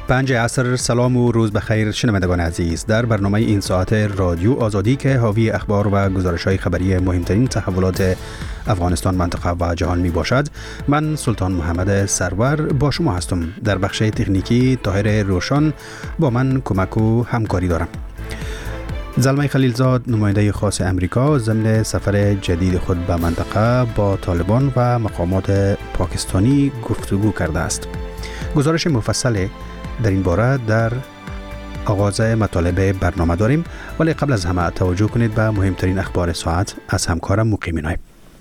5 عصر. سلام و روز بخیر شنوندگان عزیز. در برنامه این ساعت رادیو آزادی که حاوی اخبار و گزارش‌های خبری مهمترین تحولات افغانستان، منطقه و جهان می باشد، من سلطان محمد سرور با شما هستم. در بخش تکنیکی طاهر روشن با من کمک و همکاری دارم. زلمه خلیلزاد نماینده خاص امریکا ضمن سفر جدید خود به منطقه با طالبان و مقامات پاکستانی گفتگو کرده است. گزارش مفصل در این باره در آغاز مطالب برنامه داریم، ولی قبل از همه توجه کنید به مهمترین اخبار ساعت از همکارم مقیمی نایب.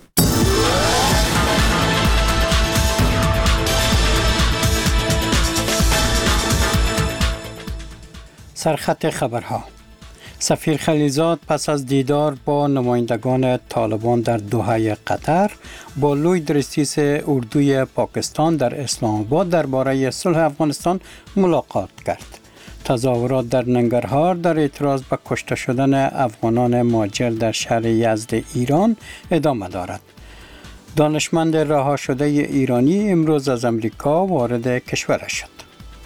سرخط خبرها. سفیر خلیلزاد پس از دیدار با نمایندگان طالبان در دوحه قطر با لوید رئیس اردوی پاکستان در اسلام آباد درباره صلح افغانستان ملاقات کرد. تظاهرات در ننگرهار در اعتراض به کشته شدن افغانان مهاجر در شهر یزد ایران ادامه دارد. دانشمند رها شده ایرانی امروز از امریکا وارد کشورش شد.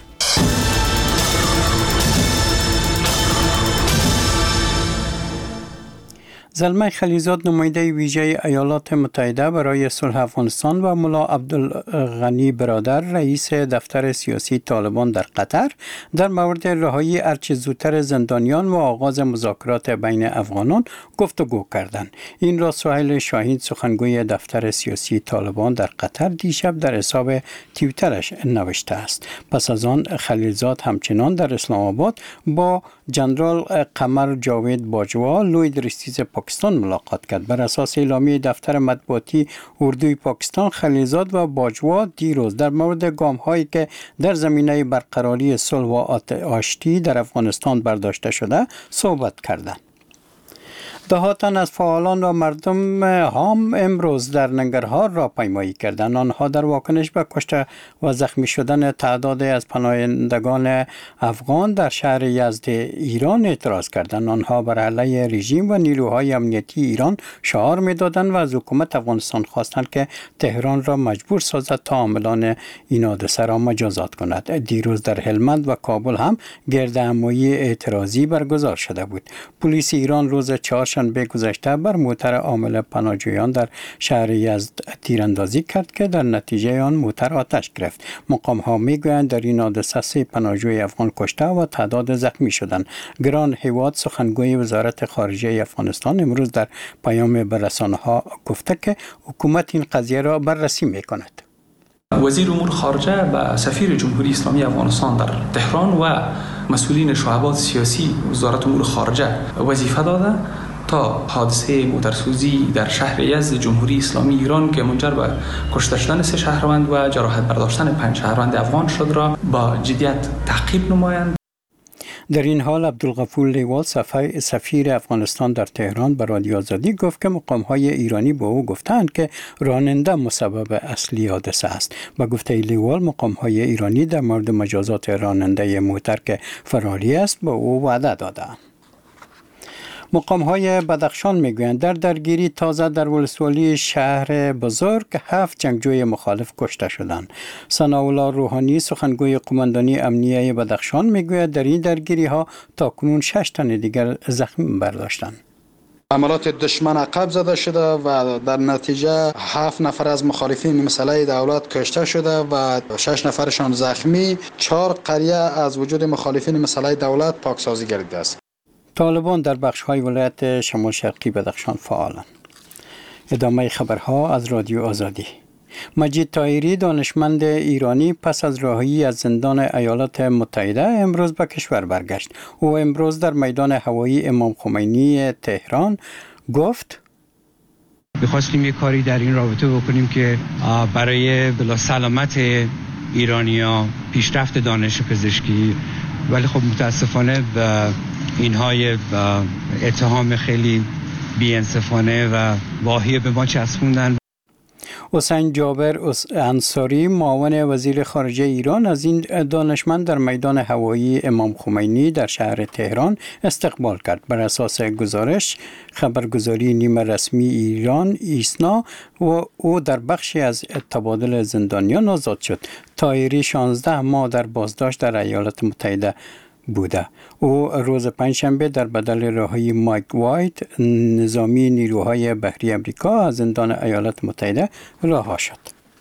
زلمه خلیلزاد نماینده ویژه ایالات متحده برای صلح افغانستان و ملا عبدالغنی برادر رئیس دفتر سیاسی طالبان در قطر در مورد رهایی هرچه زودتر زندانیان و آغاز مذاکرات بین افغانان گفتگو کردند. این را سهیل شاهین سخنگوی دفتر سیاسی طالبان در قطر دیشب در حساب توییترش نوشته است. پس از آن خلیلزاد همچنان در اسلام آباد با جنرال قمر جاوید باجوا لوید رئیس پاکستان ملاقات کرد. بر اساس اعلامیه دفتر مطبوعاتی اردوی پاکستان، خلیلزاد و باجوا دیروز در مورد گام‌هایی که در زمینه برقراری صلح و آشتی در افغانستان برداشته شده صحبت کردند. دهاتن از فعالان و مردم هام امروز در ننگرهار راهپیمایی کردند. آنها در واکنش به کشته و زخمی شدن تعدادی از پناهندگان افغان در شهر یزد ایران اعتراض کردند. آنها بر علیه رژیم و نیروهای امنیتی ایران شعار می‌دادند و از حکومت افغانستان خواستند که تهران را مجبور سازد تا عاملان این حادثه را مجازات کند. دیروز در هلمند و کابل هم گردهمایی اعتراضی برگزار شده بود. پلیس ایران روز چهارشنبه گذشته بر موتر حامل پناهجویان در شهر یزد تیراندازی کرد که در نتیجه آن موتر آتش گرفت. مقام‌ها می‌گویند در این حادثه 3 پناهجوی افغان کشته و تعداد زخمی شدند. گران هیواد سخنگوی وزارت خارجه افغانستان امروز در پیام به رسانه‌ها گفته که حکومت این قضیه را بررسی می‌کند. وزیر امور خارجه و سفیر جمهوری اسلامی افغانستان در تهران و مسئولین شعبات سیاسی وزارت امور خارجه وظیفه داده تا حادثه موترسوزی در شهر یزد جمهوری اسلامی ایران که منجر به کشته شدن 3 شهروند و جراحت برداشتن 5 شهروند افغان شد را با جدیت تعقیب نمایند. در این حال عبدالغفور لیوال سفیر افغانستان در تهران به رادیو آزادی گفت که مقام‌های ایرانی به او گفتند که راننده مسبب اصلی حادثه است. با گفته لیوال مقام‌های ایرانی در مورد مجازات راننده موتر که فراری است به او وعده دادند. مقام‌های بدخشان میگویند در درگیری تازه در ولسوالی شهر بزرگ 7 جنگجوی مخالف کشته شدند. ثناءالله روحانی سخنگوی قماندانی امنیه بدخشان میگوید در این درگیری‌ها تاکنون 6 تن دیگر زخمی برداشتند. عملات دشمن عقب زده شده و در نتیجه 7 نفر از مخالفین مسئله دولت کشته شده و 6 نفرشان زخمی. 4 قریه از وجود مخالفین مسئله دولت پاکسازی گردیده است. طالبان در بخش‌های ولایت شمال شرقی بدخشان فعالند. ادامه خبرها از رادیو آزادی. مجید طاهری دانشمند ایرانی پس از رهایی از زندان ایالات متحده امروز به کشور برگشت. او امروز در میدان هوایی امام خمینی تهران گفت می‌خواستیم یک کاری در این رابطه بکنیم که برای سلامت ایرانی‌ها، پیشرفت دانش پزشکی، ولی خب متاسفانه اینهای اتهام خیلی بی‌انصافانه و واهی به ما چسبوندن. حسین جابر انصاری معاون وزیر خارجه ایران از این دانشمند در میدان هوایی امام خمینی در شهر تهران استقبال کرد. بر اساس گزارش خبرگزاری نیمه رسمی ایران ایسنا و او در بخشی از تبادل زندانیان آزاد شد. طائری 16 ماه در بازداشت در ایالات متحده بوده. او روز پنجشنبه در بدل رهایی مایک وایت، نظامی نیروهای بحری امریکا، از زندان ایالات متحده رها شد.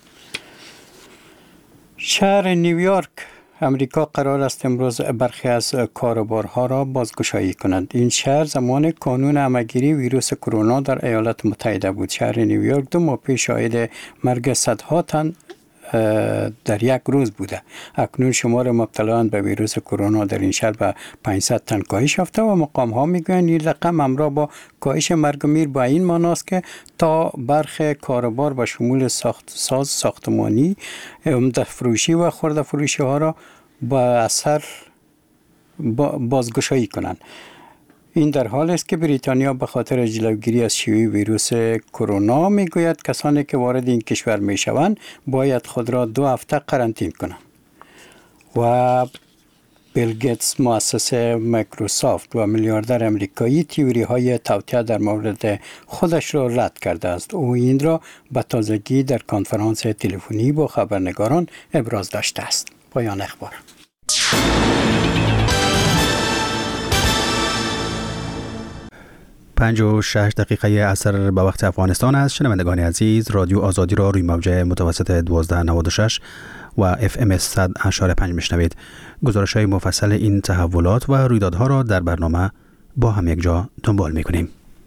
شهر نیویورک امریکا قرار است امروز برخی از کاروبارها را بازگشایی کنند. این شهر زمان کانون همگیری ویروس کرونا در ایالات متحده بود. شهر نیویورک 2 ماه پیش شاهد مرگ صدها تن در یک روز بوده. اکنون شمار مبتلایان به ویروس کرونا در این شهر به 500 تن کاهش یافته و مقام ها میگویند این رقم همراه با کاهش مرگ و میر با این معناست که تا برخی کاروبار به شمول ساختمانی، عمده فروشی و خرده فروشی ها را با اثر بازگشایی کنند. این در حال است که بریتانیا به خاطر جلوگیری از شیوع ویروس کرونا میگوید کسانی که وارد این کشور میشوند باید خود را 2 هفته قرنطینه کنند. و بیل گیتس مؤسس مایکروسافت و میلیاردر امریکایی تئوری های توطئه در مورد خودش را رد کرده است. او این را به تازگی در کنفرانس تلفنی با خبرنگاران ابراز داشته است. پایان اخبار. 5:06 عصر به وقت افغانستان است. شنوندگان عزیز، رادیو آزادی را روی موج متوسط 1296 و FM 100.5 میشنوید. گزارش های مفصل این تحولات و رویدادها را در برنامه با هم یک جا دنبال میکنیم.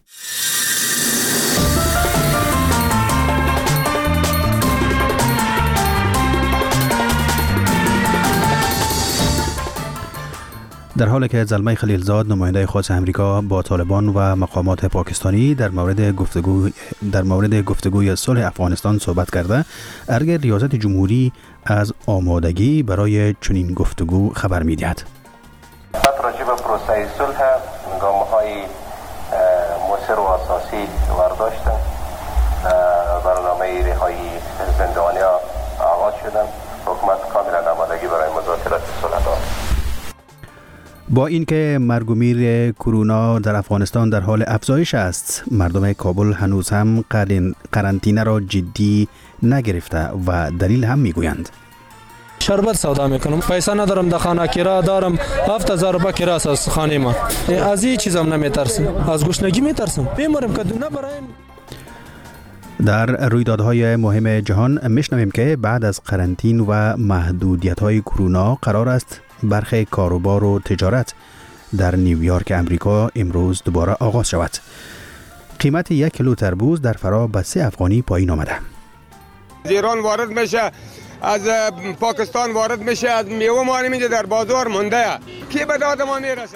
در حالی که زلمه خلیلزاد نماینده خاص امریکا با طالبان و مقامات پاکستانی در مورد گفتگوی صلح افغانستان صحبت کرده، ارگ ریاست جمهوری از آمادگی برای چنین گفتگو خبر می‌دهد. راجع به پروسه صلح گام‌های مؤثر و اساسی برداشتن. برنامه رهایی زندانیان آغاز شدن. حکومت کاملا آمادگی برای مذاکرات صلح دارد. با اینکه مرگ و میر کرونا در افغانستان در حال افزایش است، مردم کابل هنوز هم قرنطینه را جدی نگرفته و دلیل هم میگویند. شربت سودا میکنم، پیسه ندارم، در خانه کرایه دارم، 7000 روپیه کرایه است از خانه ما. از این چیزام نمیترسم، از گشنگی میترسم. بیمارم که دونه برایم. در رویدادهای مهم جهان میشنویم که بعد از قرنطین و محدودیت‌های کرونا قرار است برخی کاروبار و تجارت در نیویورک امریکا امروز دوباره آغاز شود. قیمت 1 کیلو تربوز در فرا به 3 افغانی پایین آمده. از ایران وارد میشه، از پاکستان وارد میشه، از میوه ما نمیده در بازار مونده. کی به داد ما میرسه؟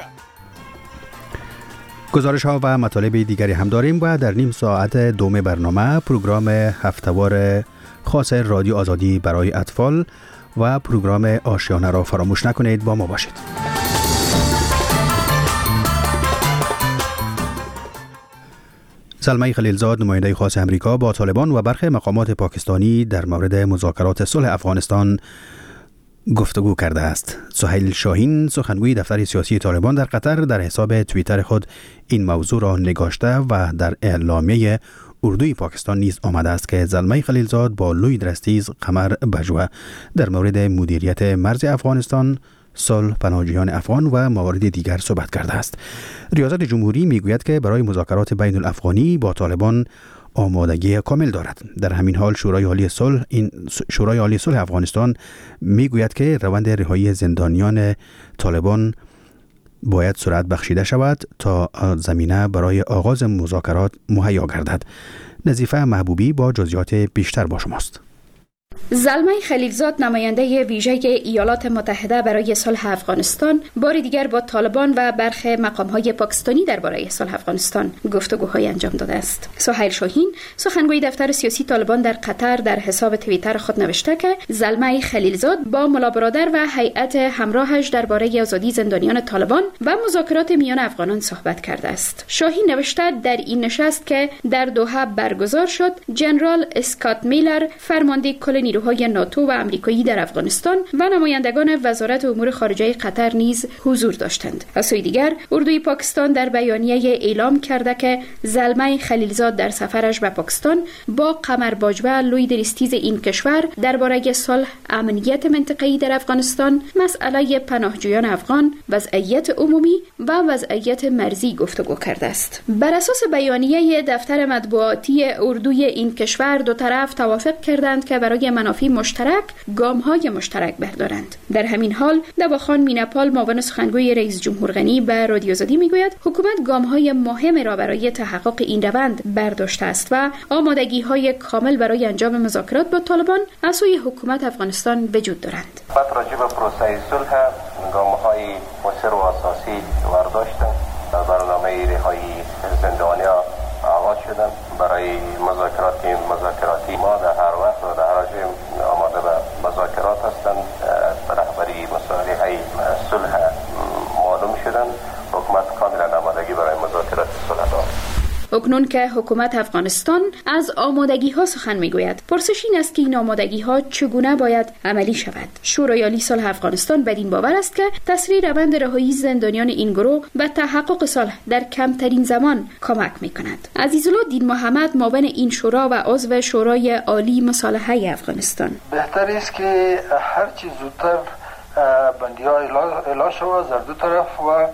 گزارش ها و مطالب دیگری هم داریم و در نیم ساعت دوم برنامه پروگرام هفتهوار خاص رادیو آزادی برای اطفال و پروگرام آشیانه را فراموش نکنید. با ما باشید. زلمه خلیلزاد نماینده خاص امریکا با طالبان و برخی مقامات پاکستانی در مورد مذاکرات صلح افغانستان گفتگو کرده است. سهیل شاهین سخنگوی دفتر سیاسی طالبان در قطر در حساب توییتر خود این موضوع را نگاشته و در اعلامیه اردوی پاکستان نیز آمده است که زلمه خلیلزاد با لوید رستیز قمر بجوه در مورد مدیریت مرز افغانستان، صلح، پناهجویان افغان و موارد دیگر صحبت کرده است. ریاست جمهوری میگوید که برای مذاکرات بین الافغانی با طالبان آمادگی کامل دارد. در همین حال شورای عالی صلح افغانستان میگوید که روند رهایی زندانیان طالبان باید سرعت بخشیده شود تا زمینه برای آغاز مذاکرات مهیا گردد. نظیفه محبوبی با جزئیات بیشتر با شماست. زلمه خلیلزاد نماینده ویژه ایالات متحده برای صلح افغانستان بار دیگر با طالبان و برخی مقام‌های پاکستانی درباره صلح افغانستان گفتگوهای انجام داده است. سهیل شاهین سخنگوی دفتر سیاسی طالبان در قطر در حساب توییتر خود نوشته که زلمه خلیلزاد با ملا برادر و هیئت همراهش درباره آزادی زندانیان طالبان و مذاکرات میان افغانان صحبت کرده است. شاهین نوشته در این نشست که در دوحه برگزار شد، جنرال اسکات میلر فرمانده کل ارسال نیروهای ناتو و آمریکایی در افغانستان و نمایندگان وزارت امور خارجه قطر نیز حضور داشتند. از سوی دیگر اردوی پاکستان در بیانیه اعلام کرده که زلمه خلیلزاد در سفرش به پاکستان با قمر باجوه لوی دریستیز این کشور درباره صلح، امنیت منطقه‌ای در افغانستان، مسئله پناهجویان افغان، وضعیت عمومی و وضعیت مرزی گفتگو کرده است. بر اساس بیانیه دفتر مطبوعاتی اردوی این کشور دو طرف توافق کردند که برای منافع مشترک گام‌های مشترک بردارند. در همین حال دواخان میناپال معاون سخنگوی رئیس جمهور غنی به رادیو آزادی میگوید حکومت گام‌های مهم را برای تحقق این روند برداشته است و آمادگی‌های کامل برای انجام مذاکرات با طالبان از سوی حکومت افغانستان وجود دارند. راجع به پروسه صلح گام‌های مؤثر و اساسی برداشتند. برنامه رهایی زندانیان آغاز شدن. برای مذاکراتی ما در هر وقت و در هر جای آماده به مذاکرات هستند. رهبری مصالحه صلح معلوم شدن. حکومت کاملا آمادگی برای مذاکرات صلح دارد. اکنون که حکومت افغانستان از آمادگی ها سخن میگوید، پرسش این است که این آمادگی ها چگونه باید عملی شود. شورای عالی صلح افغانستان بدین باور است که تسریع روند رهایی زندانیان این گروه به تحقق صلح در کمترین زمان کمک میکند. عزیزالله دین محمد معاون این شورا و عضو شورای عالی مصالحه افغانستان: بهتر است که هر چیز زودتر بندی ها اعلام شود در دو طرف و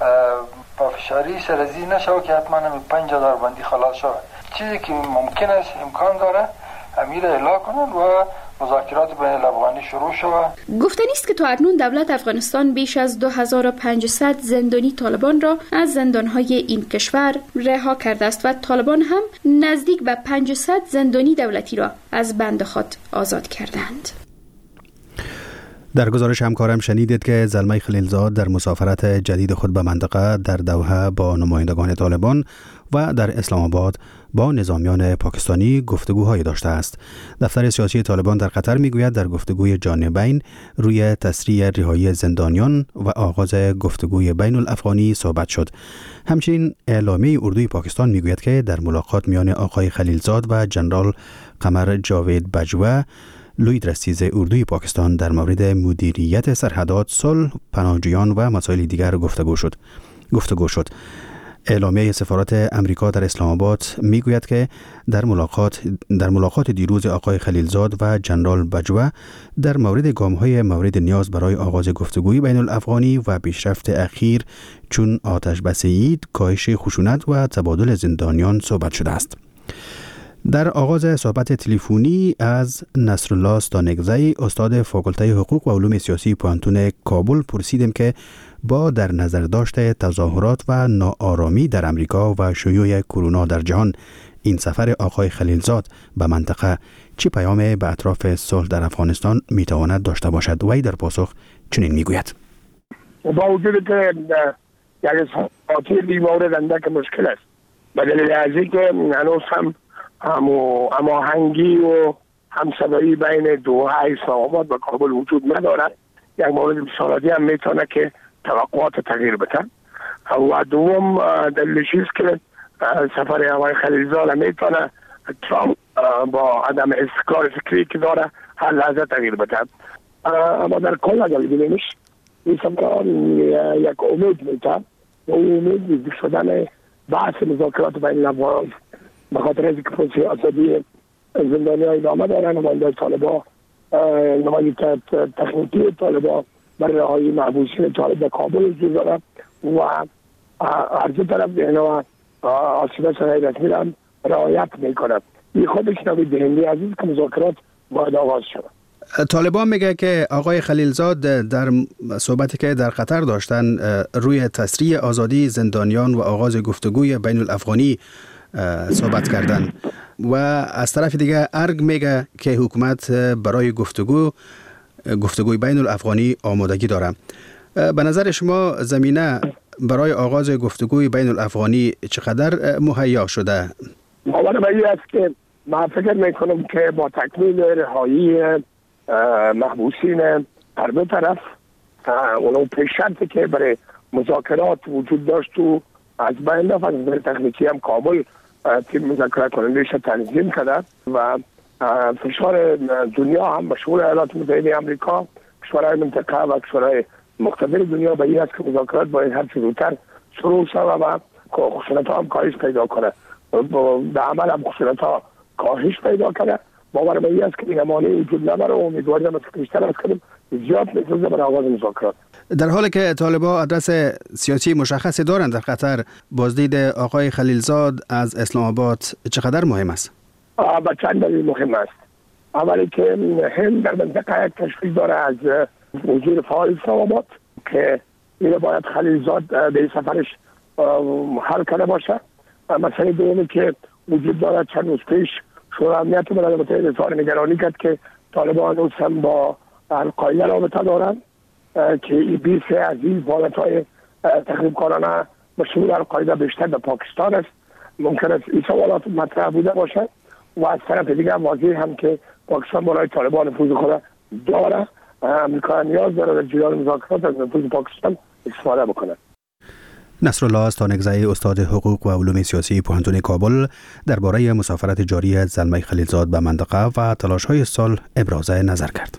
پافشاری سرازی نشود که حتما 5000 بندی خلاص شود. چیزی که ممکن است امکان داره امیر اعلام کنند و مذاکرات بین الافغانی شروع شود. گفتنی است که تا اکنون دولت افغانستان بیش از 2500 زندانی طالبان را از زندانهای این کشور رها کرده است و طالبان هم نزدیک به 500 زندانی دولتی را از بند خود آزاد کردند. در گزارش همکارم شنیدید که زلمه خلیلزاد در مسافرت جدید خود به منطقه در دوحه با نمایندگان طالبان و در اسلام آباد با نظامیان پاکستانی گفتگوهای داشته است. دفتر سیاسی طالبان در قطر میگوید در گفتگوی جانبین روی تسریع رهایی زندانیان و آغاز گفتگوی بین الافغانی صحبت شد. همچنین اعلامیه اردوی پاکستان میگوید که در ملاقات میان آقای خلیلزاد و جنرال قمر جاوید باجوه لوی دریستیز اردوی پاکستان در مورد مدیریت سرحدات، صلح، پناهجویان و مسائل دیگر گفتگو شد. اعلامیه سفارت امریکا در اسلام آباد میگوید که در ملاقات دیروز آقای خلیلزاد و جنرال باجوه در مورد گام‌های مورد نیاز برای آغاز گفتگوی بین الافغانی و پیشرفت اخیر چون آتش بس عید، کاهش خشونت و تبادل زندانیان صحبت شده است. در آغاز صحبت تلفنی از نصرالله ستانکزی، استاد فاکولته حقوق و علوم سیاسی پانتون کابل، پرسیدیم که با در نظر داشته تظاهرات و ناآرامی در امریکا و شیوع کرونا در جهان، این سفر آقای خلیلزاد به منطقه چه پیامی به اطراف صلح در افغانستان میتواند داشته باشد؟ وی در پاسخ چنین میگوید: با وجود که یک خاطر مورد اندک مشکل است، به دلیل از اینکه هنوز هم هماهنگی و همسبایی بین دوحه اسلام آباد و کابل وجود ندارد. یک مورد بسیاری هم میتونه که توقعات تغییر بده. و دوم دلیلش است که سفر آقای خلیلزاد میتونه ترامپ با عدم استقرار فکری که داره هر لحظه تغییر بده. اما در کل اگر ببینیمش این سفر یک امید میتونه و امید نزدیک شدن بحث مذاکرات بین الافغان، به خاطر اینکه پروسه آزادی زندانیان ادامه داره. نماینده طالبان، نماینده تکنیکی طالبان برای رهایی محبوسین طالب به کابل وجود داره و هر دو طرف اینا آسیب سرای رسمی را رعایت میکنند. این خودش نوید دهنده عزیز که مذاکرات باید آغاز شود. طالبان میگه که آقای خلیلزاد در صحبتی که در قطر داشتن روی تسریع آزادی زندانیان و آغاز گفتگوی بین الافغانی صحبت کردن و از طرف دیگه ارگ میگه که حکومت برای گفتگوی بین الافغانی آمادگی داره. به نظر شما زمینه برای آغاز گفتگوی بین الافغانی چقدر مهیا شده؟ باور من است که من فکر میکنم که با تکمیل رهایی محبوسین هر دو طرف اونو پیش شرطی که برای مذاکرات وجود داشت و از بین رفت، از تکنیکی هم کابل تیم مذاکرات کنندهش تنظیم کرده و فشار دنیا هم به شمول ایالات متحده آمریکا، کشورهای منطقه و کشورهای مختلف دنیا به این است که مذاکرات باید هر چه زودتر شروع شود و خشونت‌ها هم کاهش پیدا کنه. در عمل هم خشونت‌ها کاهش پیدا کنه. باور به این است که این مانعی وجود نداره و امیدواریم که بیشتر از کنیم زیاد می‌تونه برای آغاز مذاکرات. در حالی که طالبان آدرس سیاسی مشخصی دارند در قطر، بازدید آقای خلیلزاد از اسلام آباد چقدر مهم است؟ با چند دلیل مهم است. اولی که هند در منطقه یک تشویق داره از وزیر فعال اسلام آباد که این باید خلیلزاد به سفرش حل کنه باشه. مسئله دومی که وجود داره، چند روز پیش شورای امنیت ملل متحد اظهار نگرانی کرد که طالبان هنوز هم با القاعده رابطه دارند که این بیس از این فعالیت‌های تخریبکارانه به شمول القاعده بیشتر در پاکستان است. ممکن است این سوالات مطرح بوده باشد و از طرف دیگر واضح هم که پاکستان برای طالبان نفوذ خود داره. امریکا نیاز داره در جریان مذاکرات از نفوذ پاکستان استفاده بکنه. نصرالله استانگزی، استاد حقوق و علوم سیاسی پوهنتون کابل، درباره مسافرت جاری زلمه خلیلزاد به منطقه و تلاش‌های سال ابراز نظر کرد.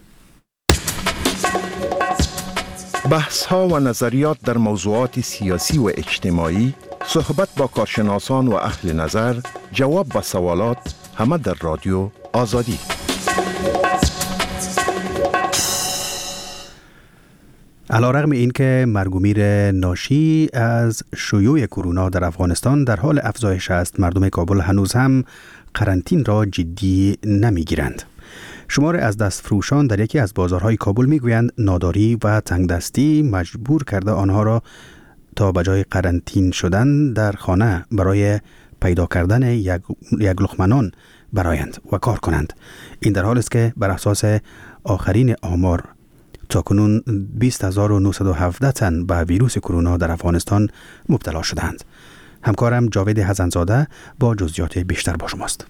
بحث‌ها و نظریات در موضوعات سیاسی و اجتماعی، صحبت با کارشناسان و اهل نظر، جواب به سوالات، همه در رادیو آزادی. علیرغم اینکه مرگ و میر ناشی از شیوع کرونا در افغانستان در حال افزایش است، مردم کابل هنوز هم قرنطین را جدی نمیگیرند. شمار از دستفروشان در یکی از بازارهای کابل میگویند ناداری و تنگدستی مجبور کرده آنها را تا به جای قرنطین شدن در خانه برای پیدا کردن یک لقمه نان برایند و کار کنند. این در حالی است که بر اساس آخرین آمار تاکنون 20917 تن به ویروس کرونا در افغانستان مبتلا شدند. همکارم جاوید حسن‌زاده با جزئیات بیشتر با شماست.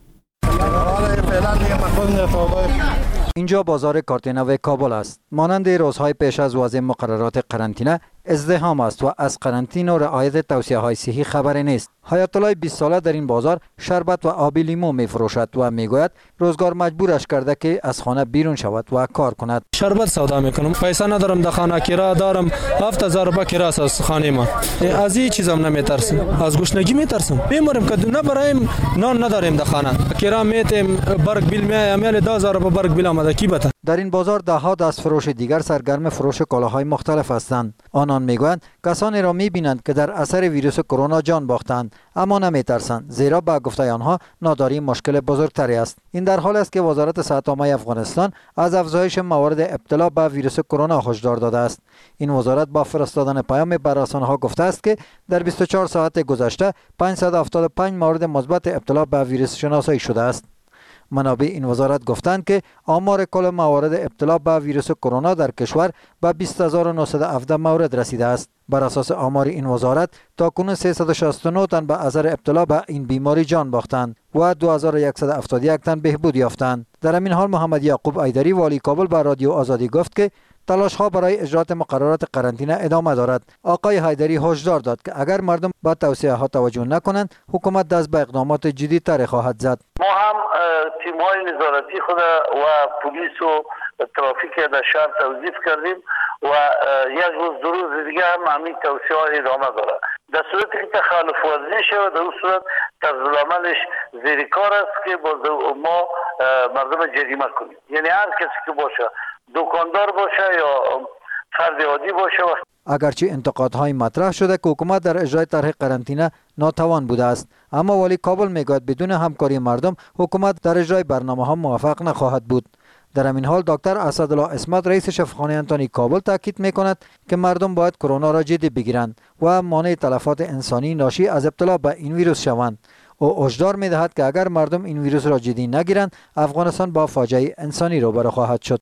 اینجا بازار کارتینو کابل است. مانند روزهای پیش از وضع مقررات قرنطینه ازدحام است و از قرنطینه و رعایت توصیه‌های صحی خبری نیست. حیات الله 20 ساله در این بازار شربت و آب لیمو می‌فروشد و میگوید روزگار مجبورش کرده که از خانه بیرون شود و کار کند. شربت سودا میکنم، پیسه ندارم، در خانه کرایه دارم، 7000 روپیه کرایه از خانه ما. از این چیزام نمیترسم، از گشنگی میترسم. میمورم که نه برایم نان نداریم در خانه. کرایه میتیم، برگ بیل میام، 10000 روپیه برگ بیل آمده کی بده. در این بازار ده ها دست فروش دیگر سرگرم فروش کالاهای مختلف هستند. آنان میگویند کسانی را میبینند که در اثر ویروس کرونا جان باختند، اما نمیترسند، زیرا به گفته آنها ناداری مشکل بزرگتری است. این در حالی است که وزارت صحت عامه افغانستان از افزایش موارد ابتلا به ویروس کرونا هشدار داده است. این وزارت با فرستادن پیام به رسانه‌ها گفته است که در 24 ساعت گذشته 575 مورد مثبت ابتلا به ویروس شناسایی شده است. منابع این وزارت گفتند که آمار کل موارد ابتلا به ویروس کرونا در کشور به 20917 مورد رسیده است. بر اساس آمار این وزارت تاکنون 369 تن به اثر ابتلا به این بیماری جان باختند و 2171 تن بهبود یافتند. در همین حال محمد یعقوب ایدری والی کابل به رادیو آزادی گفت که تلاش ها برای اجرات مقررات قرنطینه ادامه دارد. آقای حیدری هشدار داد که اگر مردم به توصیه ها توجه نکنند، حکومت دست به اقدامات جدی تر خواهد زد. ما هم تیم های نظارتی خود و پلیس و ترافیک در شهر توظیف کردیم و یک روز دو روز دیگه هم همین توصیه ها ادامه داره. در صورتی که تخالف ورزی شود، در اون صورت طرز العملش زیر کار است که ما مردم جریمه کنیم. یعنی هر کسی که باشه، دکاندار باشه یا فرد عادی باشه. اگرچه انتقادهای مطرح شده که حکومت در اجرای طرح قرنطینه ناتوان بوده است، اما والی کابل میگوید بدون همکاری مردم حکومت در اجرای برنامه‌ها موفق نخواهد بود. در همین حال دکتر اسدالله اسمت رئیس شفاخانه انتونی کابل تاکید میکند که مردم باید کرونا را جدی بگیرند و مانع تلفات انسانی ناشی از ابتلا به این ویروس شوند. او هشدار میدهد که اگر مردم این ویروس را جدی نگیرند، افغانستان با فاجعه انسانی روبرو خواهد شد.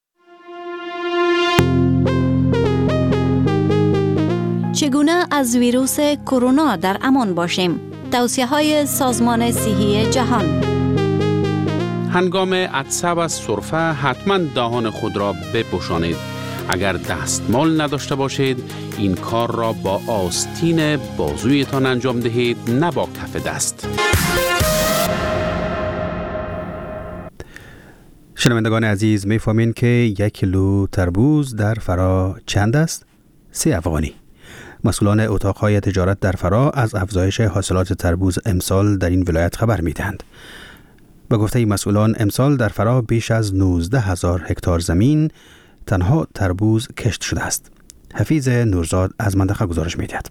چگونه از ویروس کرونا در امان باشیم؟ توصیه‌های سازمان صحی جهان. هنگام عطسه و سرفه حتما دهان خود را بپوشانید. اگر دستمال نداشته باشید، این کار را با آستین بازویتان انجام دهید، نه با کف دست. شنوندگان عزیز، می‌فهمین که 1 کیلو تربوز در فرا چند است؟ 3 افغانی. مسئولان اتاقهای تجارت در فرا از افزایش حاصلات تربوز امسال در این ولایت خبر می‌دهند. به گفته مسئولان، امسال در فرا بیش از 19,000 هکتار زمین تنها تربوز کشت شده است. حفیظ نورزاد از منطقه گزارش می‌دهد.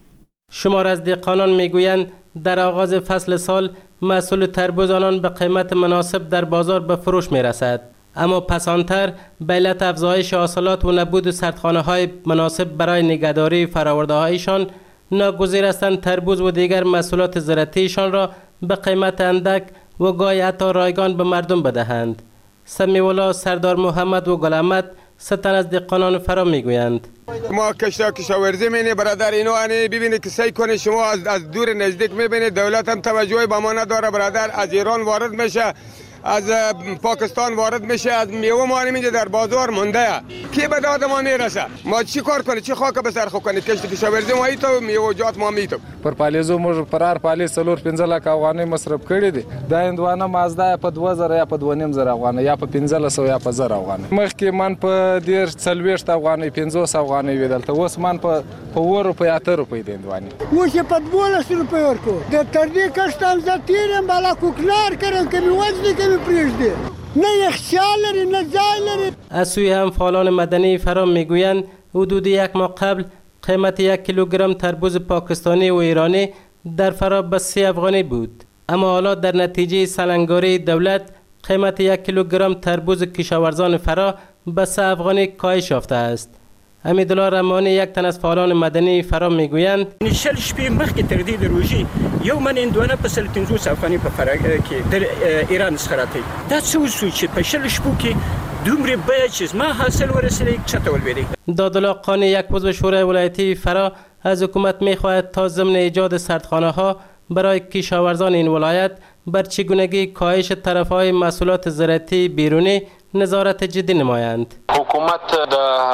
شمار از دهقانان میگویند در آغاز فصل سال محصول تربوز آنان به قیمت مناسب در بازار به فروش میرسد، اما پسانتر به علت افزایش حاصلات و نبود سردخانه‌های مناسب برای نگهداری فرآورده‌هایشان ناگزیر هستند تربوز و دیگر محصولات زراعتیشان را به قیمت اندک و گاهی حتی رایگان به مردم بدهند. سمی‌الله، سردار محمد و گل احمد ستن از دهقانان فرا میگویند ما کشاورزی مینه برادر، اینو انی ببینید که سعی کنید شما از دور نزدیک میبینید، دولت هم توجهی با ما نداره برادر. از ایران وارد میشه، از پاکستان وارد میشه، از میوه ما اینجا در بازار مونده. کی به داد ما میرسه؟ ما چی کار کنیم؟ چی خاک به سر خو کنیم؟ کشاورزی ما ایتو میوه‌جات ما میتو پر پالیزو موږ پرار پالی سلور 15 لک افغانۍ مصرف کړی دي. دا اندوانه مازدا په 2000 یا په 2500 افغانۍ یا په 1500 یا په 1000 افغانۍ. مخکې من په ډیر 40 افغانۍ 500 افغانۍ ویدلته، اوس من په 2 روپیا 8 روپۍ د اندوانې. اوس په 12 روپۍ ورکو. د تردې کښتم زتیرم بالا کوکنار کړم که می وځي که می پریږدي. نه یخچال لري نه ځای لري. از سوی هم فعالان مدنی فرا میگویند حدود 1 ماه قبل قیمت 1 کیلوگرم تربوز پاکستانی و ایرانی در فرا به 3 افغانی بود، اما حالا در نتیجه سلنگاری دولت قیمت 1 کیلوگرم تربوز کشاورزان فرا به 3 افغانی کاهش یافته است. حمیدالله رحمانی، یک تن از فعالان مدنی فرا میگویند شل شپې مخکې تر دې د روژې یو من هندوانه په 350 افغانۍ په فرا کې د ایران څخه راته دا څه وشو چې په شل شپو کې دومره بیه چې ما حاصل ورسېدی چته ولوېدی. دادالله قانی، یک عضو شورای ولایتی فرا، از حکومت میخواهد تا ضمن ایجاد سردخانه‌ها برای کشاورزان این ولایت بر چگونگی کاهش طرفهای محصولات زراعتی بیرونی نظارت جدی نمایند. حکومت د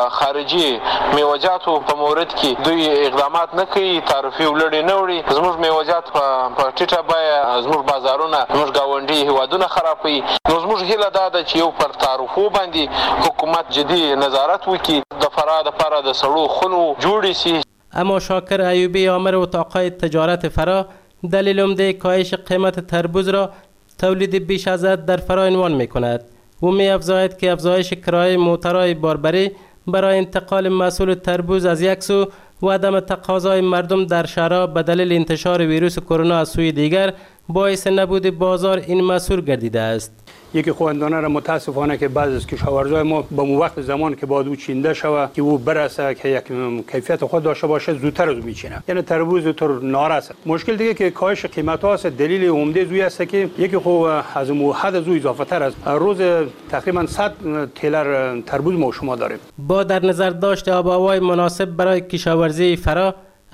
خارجي میوه‌جاتو په مورد کې دوی اقدامات نه کوي، تعرفي ولړي نه وړي، زموږ میوه‌جات په ټیټه بیه زموږ بازارونه زموږ گاونډي هیوادونه خرابوي. نو زموږ هیله دا ده چې یو پر تعرفو باندې حکومت جدي نظارت وکړي، د فرا لپاره د سړو خونو جوړې شي. اما شاکر ایوبی، آمر اتاقهای تجارت فرا، دلیل عمده کاهش قیمت تربوز را تولید بیش از حد در فرا عنوان می‌کند و می‌افزاید که افزایش کرایه موترهای باربری برای انتقال محصول تربوز از یک سو و عدم تقاضای مردم در شهرها به دلیل انتشار ویروس کرونا از سوی دیگر باعث نبود بازار این محصول گردیده است. یکی خواندانه را متاسفانه که بعض از کشاورزای ما به وقت زمان که باید او چینده شود که او برسه که یک کیفیت خود داشته باشه زودتر از میچینه، یعنی تربوز طور نارس. مشکل دیگه که کاهش قیمت ها است. دلیل عمده زوی است که یکی خو از حد زو اضافه تر است. روز تقریبا 100 تیلر تربوز ما شما داریم. با در نظر داشت آب و هوای مناسب برای کشاورزی فرا،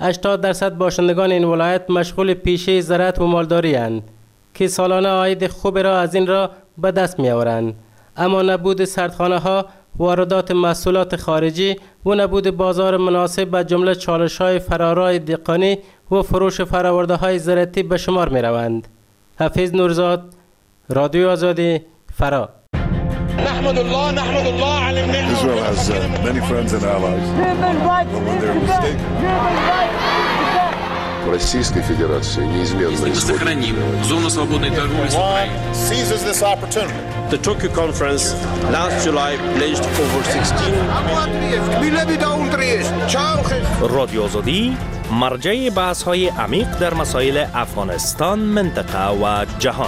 80% باشندگان این ولایت مشغول پیشه زراعت و مالداری اند که سالانه عاید خوب را از این را به دست می آورند. اما نبود سردخانه‌ها، واردات محصولات خارجی و نبود بازار مناسب از جمله چالش‌های فرارای دهقانی و فروش فرآورده‌های زراعتی به شمار می روند. حفیظ نورزاد، رادیو آزادی، فرا. نحمد الله على النعمة. Israel has many friends and allies. Российской Федерации неизменно мы сохраним зону свободной торговли с Украиной. Seizes this opportunity. The Tokyo conference last July pledged over 16 رادیو آزادی مرجع بحث‌های عمیق در مسائل افغانستان، منطقه و جهان.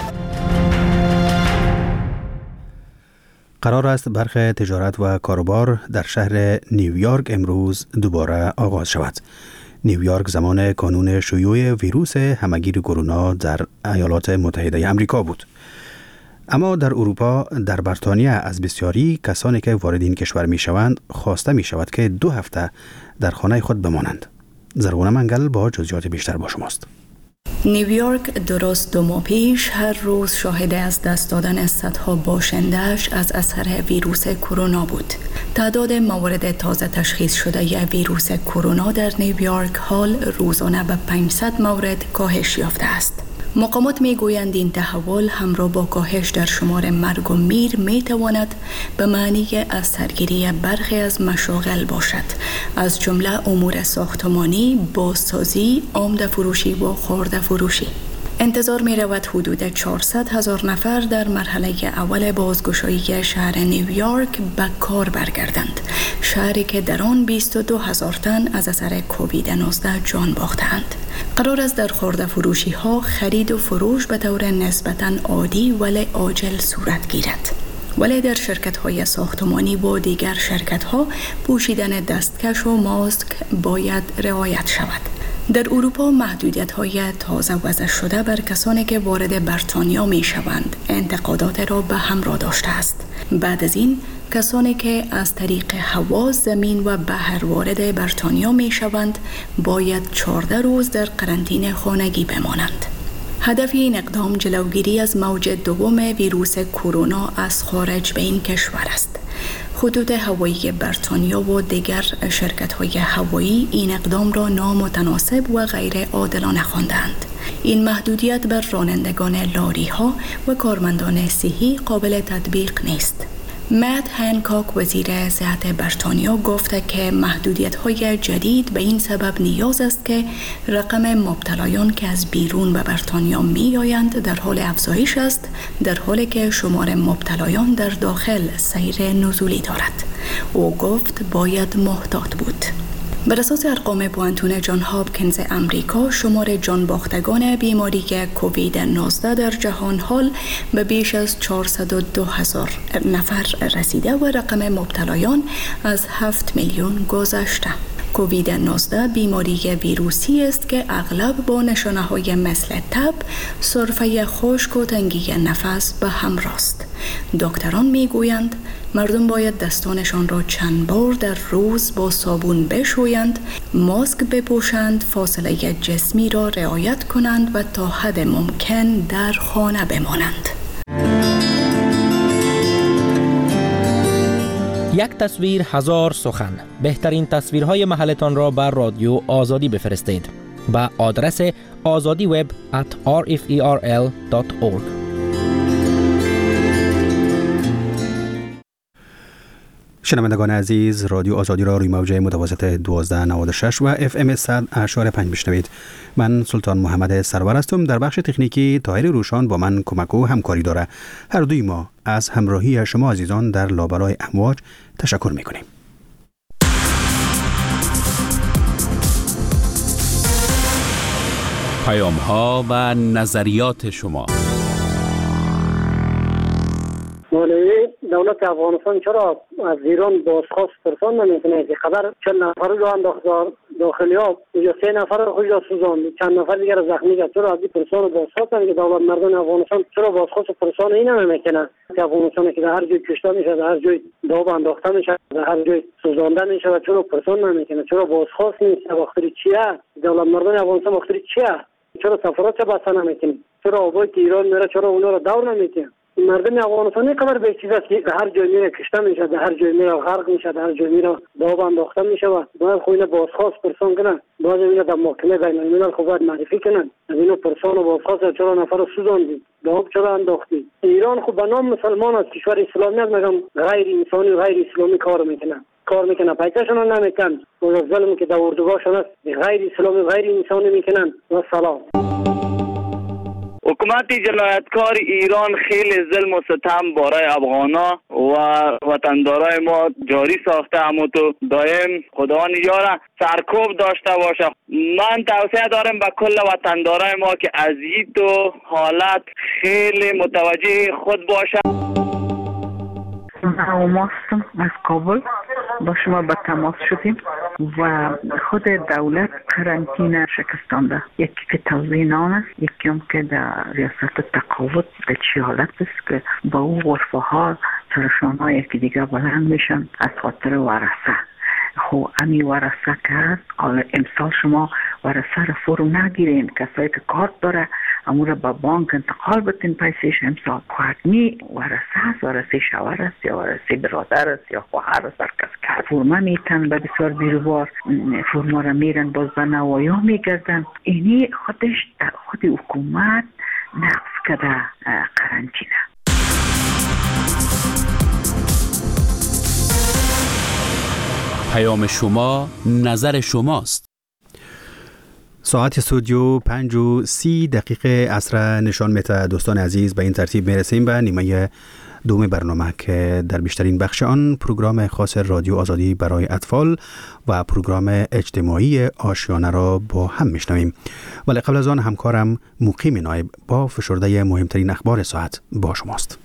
قرار است برخ تجارت و کاروبار در شهر نیویورک امروز دوباره آغاز شود. نیویورک زمان کانون شیوع ویروس همهگیر کرونا در ایالات متحده آمریکا بود. اما در اروپا، در بریتانیا از بسیاری کسانی که وارد این کشور می شوند خواسته می شود که 2 هفته در خانه خود بمانند. زرغونه منگل با جزئیات بیشتر با شماست. نیویورک درست 2 ماه پیش هر روز شاهد از دست دادن صدها باشنده‌اش از اثر ویروس کرونا بود. تعداد موارد تازه تشخیص شده ی ویروس کرونا در نیویورک حال روزانه به 500 مورد کاهش یافته است. مقامات میگویند این تحول همراه با کاهش در شمار مرگ و میر میتواند به معنی از سرگیری برخی از مشاغل باشد، از جمله امور ساختمانی، بازسازی، آمده فروشی و خرده فروشی. انتظار می رود حدود 400,000 نفر در مرحله اول بازگشایی شهر نیویورک به کار برگردند، شهری که در آن 22,000 تن از اثر کووید 19 جان باختند. قرار است در خرده فروشی ها خرید و فروش به طور نسبتاً عادی ولی عاجل صورت گیرد. ولی در شرکت های ساختمانی و دیگر شرکت ها پوشیدن دستکش و ماسک باید رعایت شود. در اروپا محدودیت های تازه وضع شده بر کسانی که وارد بریتانیا می شوند انتقادات را به همراه داشته است. بعد از این کسانی که از طریق هوا، زمین و بحر وارد بریتانیا می شوند باید 14 روز در قرنطینه خانگی بمانند. هدف این اقدام جلوگیری از موج دوم ویروس کرونا از خارج به این کشور است. خطوط هوایی بریتانیا و دیگر شرکت‌های هوایی این اقدام را نامتناسب و غیر عادلانه خواندند. این محدودیت بر رانندگان لاری‌ها و کارمندان صحی قابل تطبیق نیست. مت هنکاک وزیر صحت بریتانیا گفته که محدودیت‌های جدید به این سبب نیاز است که رقم مبتلایان که از بیرون به بریتانیا می‌آیند در حال افزایش است، در حالی که شمار مبتلایان در داخل سیر نزولی دارد. او گفت باید محتاط بود. بر اساس ارقام پوانتون جان هاپکینز امریکا، شمار جان باختگان بیماری کووید 19 در جهان حال به بیش از 402,000 نفر رسیده و رقم مبتلایان از 7 میلیون گذشته. کووید 19 بیماری ویروسی است که اغلب با نشانه‌های مثل تب، سرفه خشک و تنگی نفس به همراه است. دکتران میگویند مردم باید دستانشان را چند بار در روز با صابون بشویند، ماسک بپوشند، فاصله جسمی را رعایت کنند و تا حد ممکن در خانه بمانند. یک تصویر هزار سخن. بهترین تصویرهای محلتان را بر رادیو آزادی بفرستید به آدرس azadiweb@rferl.org. شنوندگان عزیز، رادیو آزادی را روی موج متوسط 1296 و FM 100.5 میشنوید. من سلطان محمد سرور هستم. در بخش تکنیکی طاهر روشان با من کمک و همکاری داره. هر دوی ما از همراهی شما عزیزان در لابلای امواج تشکر میکنیم. پیام ها و نظریات شما. دولت افغانستان چرا از ایران بازخواست پرسان نمیکنه که قدر چند نفر رو انداخت داخلی ها یا 3 نفر رو خودش سوزان، چند نفر دیگر زخمی کرد. چرا از این پرسان بازخواست که دولت مردم افغانستان چرا بازخواست پرسان این نمیکنه که افغانستان که در هر جای کشته میشه، در هر جای داو انداخته میشه، در هر جای سوزانده میشه و چرا پرسان نمیکنه؟ چرا بازخواست نیست؟ وقتی چیه دولت مردم افغانستان وقتی چیه؟ چرا سفارت بسته نمیکنه؟ چرا آبای ایران میره چرا اونا رو دور نمیکنه؟ مردم افغانستان اینقدر به چیز است که هر جای میره کشته میشه، در هر جای میره غرق میشه، در هر جای میره داو انداخته میشه و باید خوینه بازخواست پرسان کنن. باید اینا در محکمه بین الملل خود باید معرفی کنن. از اینو پرسان و بازخواست چرا نفر رو سوزاندید، داو چرا انداختید؟ ایران خود به نام مسلمان از کشور اسلامی است، مگم غیر انسانی و غیر اسلامی کار میکنه پیکشون نمیکنن و ظلم که در اردوگاهشون است غیر اسلامی غیر انسانی میکنن. و سلام. حکومت جنایتکار ایران خیلی ظلم و ستم برای افغانا و وطندارای ما جاری ساخته، اما تو دائم خدا نگهدار سرکوب داشته باشه. من توصیه دارم به کل وطندارای ما که از این دو حالت خیلی متوجه خود باشه. ما هستم از کابل، با شما به تماس شدیم و خود دولت قرنطینه شکستانده. یکی که توزیع نان است، یکی هم که در ریاست تقاوت در چی حالت است که با او غرفه ها سرشان یکی دیگه بلند میشن از خاطر ورثه. خب امی ورثه کرد، امسال شما ورثه را فرو نگیرین، کسایی که کارت داره امور با بانک انتقال بتین پیسش امسال کارتنی ورثه است، ورثه شوهر است یا ورثه برادر است یا خواهر است، هرکس که فرما میتن به بسیار بیروبار فرما را میرن باز به نوایا میگردن. اینی خودش خود حکومت نقض کرده قرنطینه. پیام شما، نظر شماست. ساعت استودیو 5:30 عصر نشان میده. دوستان عزیز، به این ترتیب میرسیم به نیمه دوم برنامه که در بیشترین بخش آن پروگرام خاص رادیو آزادی برای اطفال و پروگرام اجتماعی آشیانه را با هم میشنویم. ولی قبل از آن همکارم مقیم نایب با فشرده مهمترین اخبار ساعت با شماست.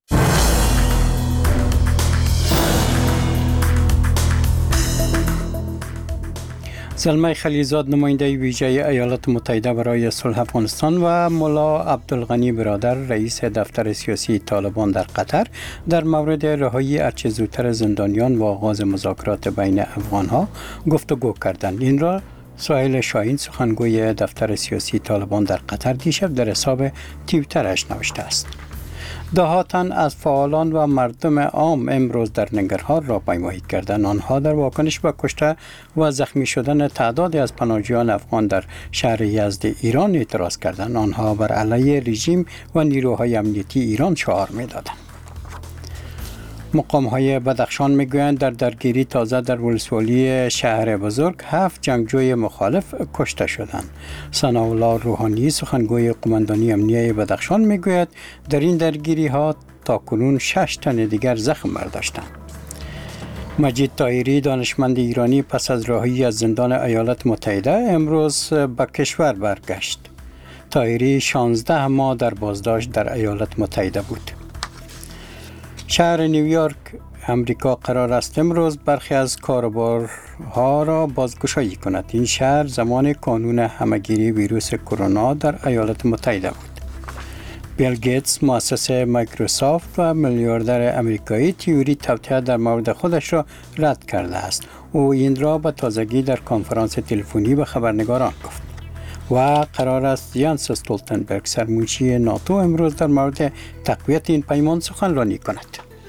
زلمه خلیزاد نماینده ویژه ایالات متحده برای صلح افغانستان و مولا عبدالغنی برادر رئیس دفتر سیاسی طالبان در قطر در مورد رهایی هرچه زودتر زندانیان و آغاز مذاکرات بین افغانها گفتگو کردند. این را سهیل شاهین سخنگوی دفتر سیاسی طالبان در قطر دیشب در حساب توییترش نوشته است. دهاتاً از فعالان و مردم عام امروز در ننگرهار راهپیمایی کردند. آنها در واکنش به کشته و زخمی شدن تعدادی از پناهجویان افغان در شهر یزد ایران اعتراض کردند. آنها بر علیه رژیم و نیروهای امنیتی ایران شعار می‌دادند. مقام‌های بدخشان می‌گویند در درگیری تازه در ولسوالی شهر بزرگ 7 جنگجوی مخالف کشته شدند. ثناءالله روحانی سخنگوی قماندانی امنیه بدخشان می‌گوید در این درگیری‌ها تاکنون 6 تن دیگر زخم برداشتند. مجید طاهری دانشمند ایرانی پس از رهایی از زندان ایالات متحده امروز به کشور برگشت. طاهری 16 ماه در بازداشت در ایالات متحده بود. شهر نیویورک امریکا قرار است امروز برخی از کاروبارها را بازگشایی کند. این شهر زمان کانون همهگیری ویروس کرونا در ایالات متحده بود. بیل گیتس مؤسس مایکروسافت و میلیاردر امریکایی تئوری توطئه در مورد خودش را رد کرده است. او این را به تازگی در کنفرانس تلفنی به خبرنگاران گفت. و قرار است یانس استولتنبرگ سرمنشی ناتو امروز در مورد تقویت این پیمان سخنرانی کند.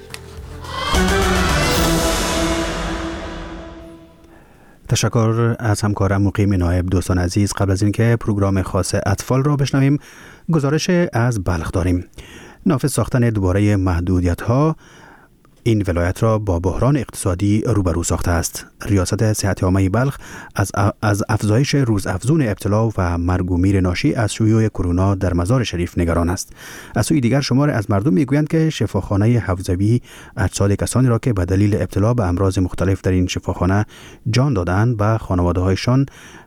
تشکر از همکارم مقیم نایب. دوستان عزیز، قبل از اینکه پروگرام خاص اطفال را بشنویم گزارش از بلخ داریم. نافذ ساختن دوباره محدودیت‌ها این ولایت را با بحران اقتصادی روبرو ساخته است. ریاست صحت عامه بلخ از افزایش روزافزون ابتلا و مرگ و میر ناشی از شیوع کرونا در مزار شریف نگران است. از سوی دیگر شمار از مردم میگویند که شفاخانه حوزوی اجساد کسانی را که به دلیل ابتلا به امراض مختلف در این شفاخانه جان دادند و خانواده‌هایشان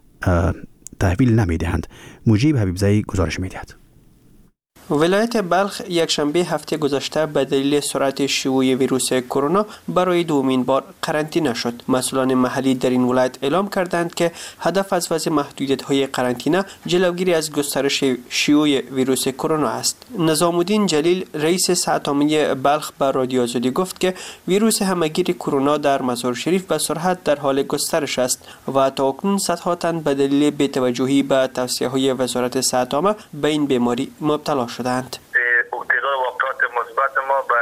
تحویل نمیدهند. مجیب حبیبزئی گزارش میدهد. ولایت بلخ یک شنبه هفته گذشته به دلیل سرعت شیوع ویروس کرونا برای دومین بار قرنطینه شد. مسئولان محلی در این ولایت اعلام کردند که هدف از وضع محدودیت‌های قرنطینه جلوگیری از گسترش شیوع ویروس کرونا است. نظام الدین جلیل رئیس صحت عامه بلخ به رادیو آزادی گفت که ویروس همهگیر کرونا در مزار شریف به سرعت در حال گسترش است و تاکنون صدها تن به دلیل بی‌توجهی به توصیه‌های وزارت صحت عامه به این بیماری مبتلا شدند. تعداد واقعات مثبت ما به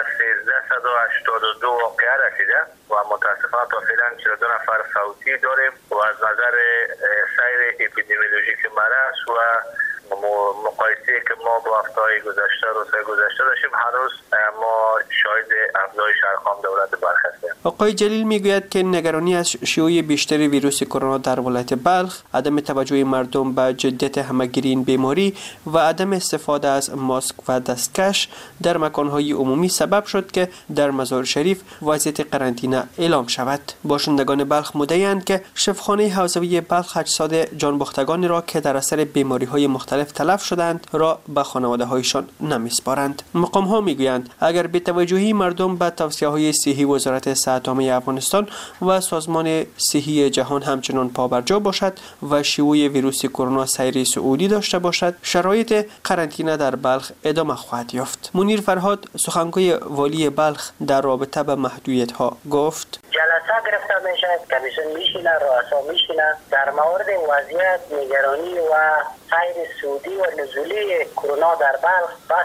1382 واقعه رسیده و متاسفانه تا فعلا 42 نفر فوتی داریم و از نظر سیر اپیدمیولوژیک مرض و مقایسه که ما با هفته‌های گذشته روزهای گذشته داشتیم هنوز ما شاهد افزایش ارقام دولت بلخ هستیم. آقای جلیل میگوید که نگرانی از شیوع بیشتر ویروس کرونا در ولایت بلخ، عدم توجه مردم به جدیت همهگیری این بیماری و عدم استفاده از ماسک و دستکش در مکانهای عمومی سبب شد که در مزار شریف وضعیت قرنطینه اعلام شود. باشندگان بلخ مدعی‌اند که شفاخانه حوزوی بلخ اجساد جانباختگان را که در اثر بیماری‌های مختلف تلف شدند را به خانواده‌هایشان نمی‌سپارند. مقام‌ها میگویند اگر بی‌توجهی مردم به توصیه‌های صحی وزارت صحت عامه افغانستان و سازمان صحی جهان همچنان پابرجا باشد و شیوع ویروس کرونا سیر صعودی داشته باشد، شرایط قرنطینه در بلخ ادامه خواهد یافت. منیر فرهاد سخنگوی والی بلخ در رابطه به محدودیت‌ها گفت: جلسه گرفته میشه، کمیسیون میشینه، رؤسا میشینه، در مورد وضعیت نگرانی و سیر صعودی و نزولی کرونا در بلخ بحث گفتگو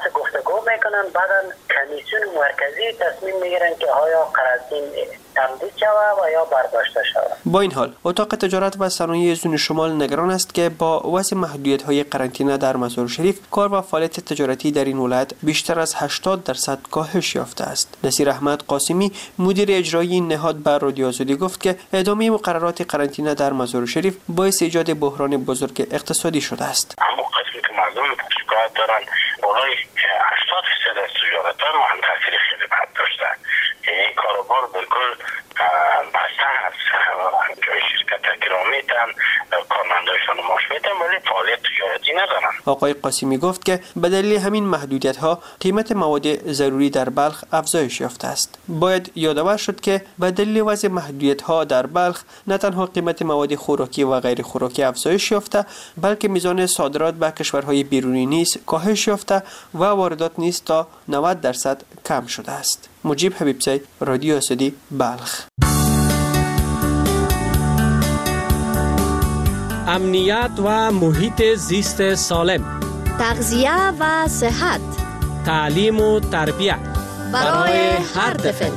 توقف میکنن، بعدا کمیسیون مرکزی تصمیم میگیرن که آیا قرنطین تمدید شود و یا برداشته شود. با این حال اتاق تجارت و صنایع زون شمال نگران است که با وضع محدودیت‌های قرنطینه در مزار شریف کار و فعالیت تجارتی در این ولایت بیشتر از 80% کاهش یافته است. نصیر احمد قاسمی مدیر اجرایی این نهاد به رادیو آزادی گفت که ادامه مقررات قرنطینه در مزار شریف باعث ایجاد بحران بزرگ اقتصادی شده است. اما قسمی که مردم شکایت دارن بالای 80% از تجارت‌ها رو هم تاثیر خیلی بد داشته. این کاروبار بالکل بسته هست. جای شرکت گرامی تن کارمندایشان معاش میدن ولی فعالیت تجارتی ندارن. آقای قاسمی گفت که به دلیل همین محدودیت‌ها قیمت مواد ضروری در بلخ افزایش یافته است. باید یادآور شد که به دلیل وضع محدودیت‌ها در بلخ نه تنها قیمت مواد خوراکی و غیر خوراکی افزایش یافته بلکه میزان صادرات به کشورهای بیرونی نیز کاهش یافته و واردات نیز تا 90% کم شده است. مجیب حبیبزی، رادیو آزادی، بلخ. امنیت و محیط زیست سالم، تغذیه و صحت، تعلیم و تربیت برای هر طفل.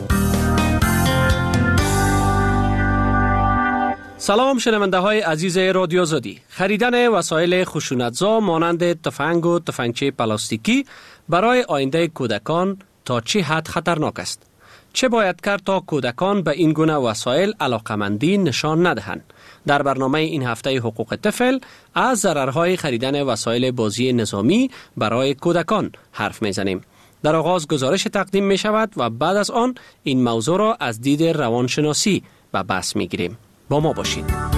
سلام شنونده های عزیز رادیو آزادی. خریدن وسایل خشونتزا مانند تفنگ و تفنگچه پلاستیکی برای آینده کودکان تا چه حد خطرناک است؟ چه باید کرد تا کودکان به این گونه وسایل علاقمندی نشان ندهند؟ در برنامه این هفته حقوق طفل از ضررهای خریدن وسایل بازی نظامی برای کودکان حرف میزنیم. در آغاز گزارش تقدیم می شود و بعد از آن این موضوع را از دید روانشناسی به بحث می گیریم. با ما باشید.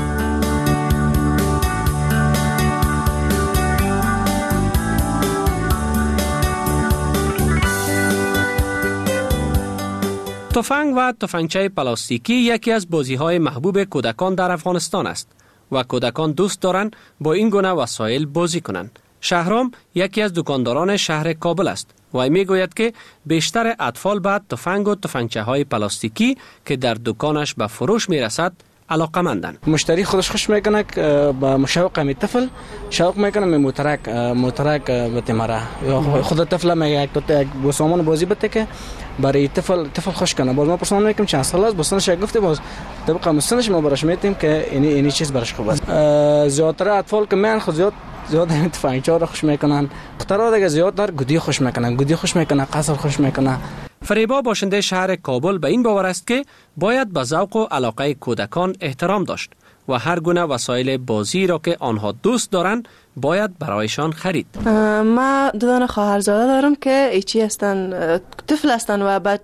تفنگ و تفنگچه پلاستیکی یکی از بازی‌های محبوب کودکان در افغانستان است و کودکان دوست دارند با این گونه وسایل بازی کنند. شهرام یکی از دکانداران شهر کابل است و میگوید که بیشتر اطفال به تفنگ و تفنگچه‌های پلاستیکی که در دکانش به فروش میرسد علاقمندند. مشتری خودش خوش میکنه با مشوق می طفل شوق میکنه می موترک بده مرا خود طفل میگه یک سامان بازی بده که برای طفل خوش کنه. باز ما پرسان میکنیم چند سال است بسنش گفته باز طبق مستنش ما براش میتیم که اینی چیز براش خوب است. زیادتر اطفال که من خود زیاد تفنگچه را خوش میکنن. اختراع دیگه زیاد در گودی خوش میکنن قصر خوش میکنه. فریبا باشنده شهر کابل به این باور است که باید به ذوق و علاقه کودکان احترام داشت و هر گونه وسایل بازی را که آنها دوست دارند باید برایشان خرید. ما دو دانه خواهرزاده دارم که ایچی هستن طفل هستن و بعد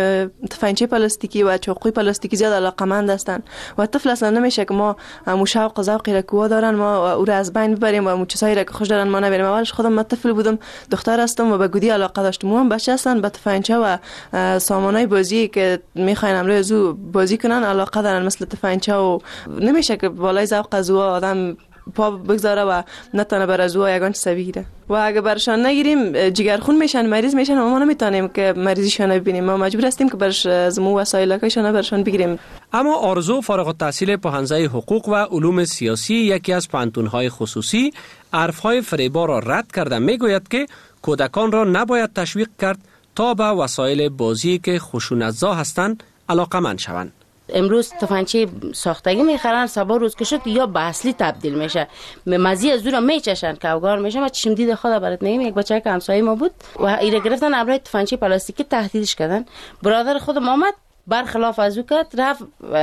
تفنگچه پلاستیکی و چاقوی پلاستیکی زیاد علاقمند هستن و طفل هستن نمیشه که ما شوق و ذوقی را که دارن ما او را از بین ببریم و چیزایی را که خوش دارن ما نبریم. اولش خودم من طفل بودم دختر هستم و به گودی علاقه داشتم. هم بچه هستن به تفنگچه و سامانای بازی که میخواین امروز زو بازی کنن علاقه دارن مثل تفنگچه و نمیشه که بالای ذوق از او آدم پا بگذاره و نتونه بر از او یگان چیز بگیره و اگه برشان نگیریم جگرخون میشن مریض میشن و ما نمیتونیم که مریضیشان ببینیم. ما مجبور هستیم که برش زمو وسایلکشان برشان بگیریم. اما آرزو فارغ التحصیل پوهنځی حقوق و علوم سیاسی یکی از پانتونهای خصوصی حرفهای فریبا را رد کرده میگوید که کودکان را نباید تشویق کرد تا به وسایل بازی که خشونت‌زا هستند علاقمند شوند. امروز تفنگچه ساختگی میخرن سبا روز که شد یا به اصلی تبدیل میشه مزی از دورا میچشن که اوگار میشه. ما چشم دید خدا برات میگم یک بچه که همسایه ما بود و ایره گرفتن امروز تفنگچه پلاستیکی تهدیدش کردن. برادر خودم آمد برخلاف از او کرد رفت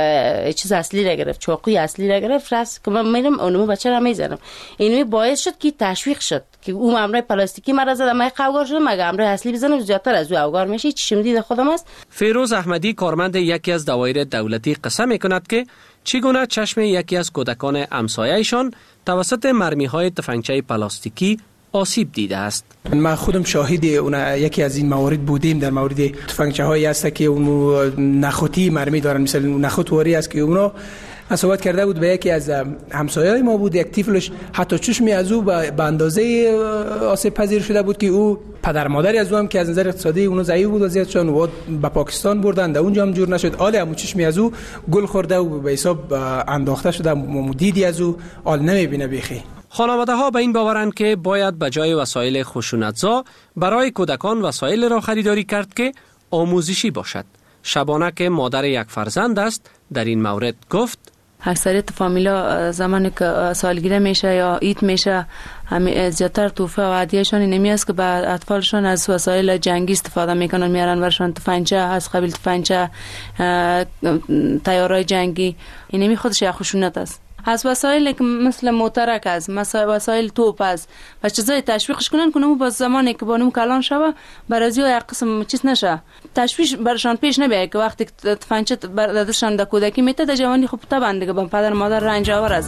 چیز اصلی را گرفت چاقوی اصلی را گرفت رفت که من میرم اونمو بچه را میزنم. اینوی باعث شد که تشویق شد که اون امروز پلاستیکی مرا زد من اوگار شدم مگه امروز اصلی بزنم زیادتر از او اوگار میشه. چشم دید خودم است. فیروز احمدی کارمند یکی از دوایر دولتی قصه میکند که چگونه چشم یکی از کودکان همسایه‌شان توسط مرمی‌های تفنگچه پلاستیکی آسیب دیده است. ما خودم شاهد اون یکی از این موارد بودیم. در مورد تفنگچه هایی است که اون نخوتی مرمی دارن مثلا نخوت واری است که اونا صحبت کرده بود به یکی از همسایه‌های ما بود یک طفلش حتی چشمی از او به اندازه آسیب پذیر شده بود که او پدر مادری از او هم که از نظر اقتصادی اونو ضعیف بود وضعیتشون و به پاکستان بردن اونجا هم جور نشد. حالا همون چشمی از او گل خورده و به حساب انداخته شده دیدی از او حال نمیبینه بیخی. خانواده ها به این باورند که باید به جای وسایل خشونتزا برای کودکان وسایل را خریداری کرد که آموزشی باشد. شبانه که مادر یک فرزند است در این مورد گفت: اکثریت فامیلا زمانی که سالگیری میشه یا عید میشه همه زیادتر تحفه و هدیه‌شان اینمی است که به اطفالشان از وسایل جنگی استفاده میکنن، میارن ورشان تفنگچه از قبیل تفنگچه، تیارای جنگی. اینمی خودش یک خشونت است. از وسایل که مثل موترک است، مثل وسایل توپ است و چیزای تشویقش کنن که نمو با زمانی که بانم کلان شوه برازی یک قسم چیز نشه، تشویش برشان پیش نبیه که وقتی تفنگچه دادشان در کودکی میته در جوانی خب طبعا دیگه با پدر مادر رنج آور است.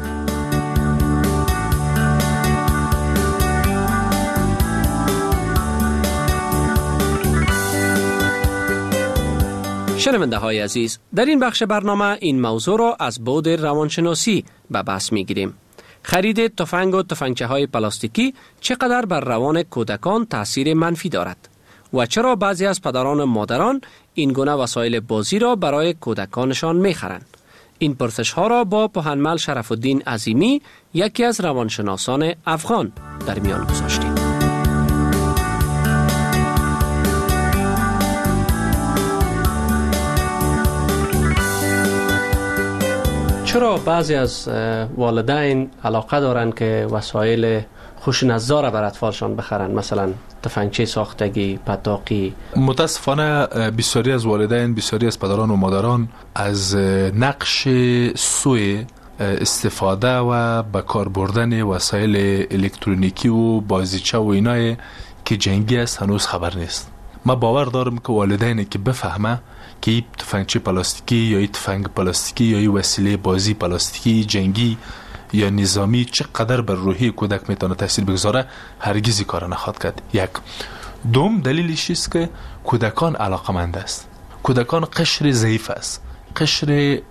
شنونده های عزیز، در این بخش برنامه این موضوع را از بعد روانشناسی به بحث می گیریم. خرید تفنگ و تفنگچه های پلاستیکی چقدر بر روان کودکان تاثیر منفی دارد و چرا بعضی از پدران و مادران این گونه وسایل بازی را برای کودکانشان می خرند؟ این پرسش ها را با پوهنمل شرف الدین عظیمی، یکی از روانشناسان افغان، در میان گذاشتیم. چرا بعضی از والدین علاقه دارند که وسایل خشونت‌زا را بر اطفالشان بخرند، مثلا تفنگچه ساختگی، پتاقی؟ متاسفانه بسیاری از والدین، بسیاری از پدران و مادران از نقش سوء استفاده و به کار بردن وسایل الکترونیکی و بازیچه و اینای که جنگی است هنوز خبر نیست. ما باور دارم که والدینی که بفهمه که این تفنگچه پلاستیکی یا این تفنگ پلاستیکی یا این وسیله بازی پلاستیکی جنگی یا نظامی چقدر بر روحی کودک میتونه تاثیر بگذاره، هرگز کار نخواهد کرد. یک دوم دلیلش است که کودکان علاقمند است، کودکان قشر ضعیف است، قشر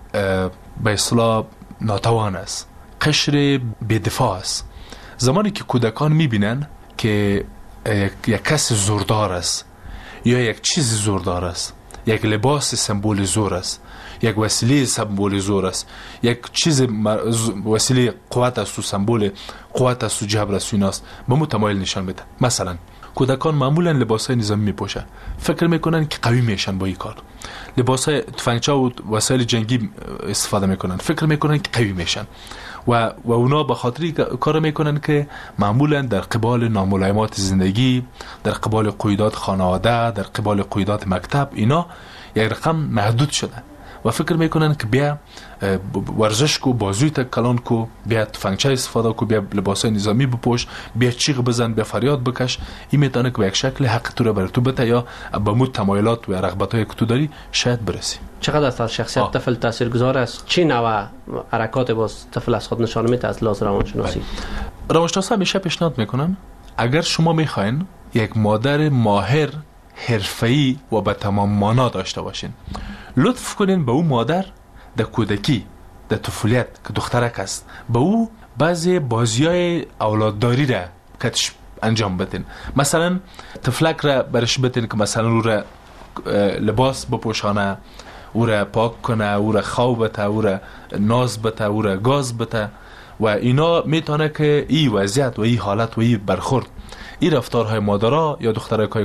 به اصطلاح ناتوان است، قشر بی‌دفاع است. زمانی که کودکان میبینن که یک کس زوردار است یا یک چیز زوردار است، یک لباس سمبول زور است، یک وسیله سمبول زور است، یک چیز وسیله قوت است و سمبول قوت است و جبر است، ایناست به متمایل نشان بده. مثلا کودکان معمولا لباسای نظامی میپوشن، فکر میکنن که قوی میشن با این کار. لباسای تفنگچه و وسایل جنگی استفاده میکنن، فکر میکنن که قوی میشن و اونا به خاطری کار میکنن که معمولا در قبال ناملایمات زندگی، در قبال قیودات خانواده، در قبال قیودات مکتب، اینا یک رقم محدود شده و فکر میکنن که بیا ورزش کو، بازوی تا کلان کو، بیا تفنگچه استفاده کو، بیا لباسای نظامی بپوش، بیا چیغ بزن، بیا فریاد بکش. این میتونه که به یک شکل حق تو را بر تو بده یا به مود تمایلات و رغبت‌های که تو داری شاید برسی. چقدر از شخصیت طفل تاثیرگذار است؟ چی نوع حرکات باز طفل از خود نشان میده از لحاظ روانشناسی؟ روانشناسا همیشه پیشنهاد میکنن اگر شما میخواین یک مادر ماهر، حرفه‌ای و به تمام مانا داشته باشین، لطف کنین به اون مادر در کودکی، در طفولیت که دخترک است، به او بعضی بازیای اولادداری را کتش انجام بدین. مثلا طفلک را برش بدین که مثلا او را لباس بپوشانه، او را پاک کنه، او را خواب بده، او را ناز بده، او را گاز بده و اینا میتونه که این وضعیت و این حالت و این برخورد، این رفتارهای مادرها یا دخترکای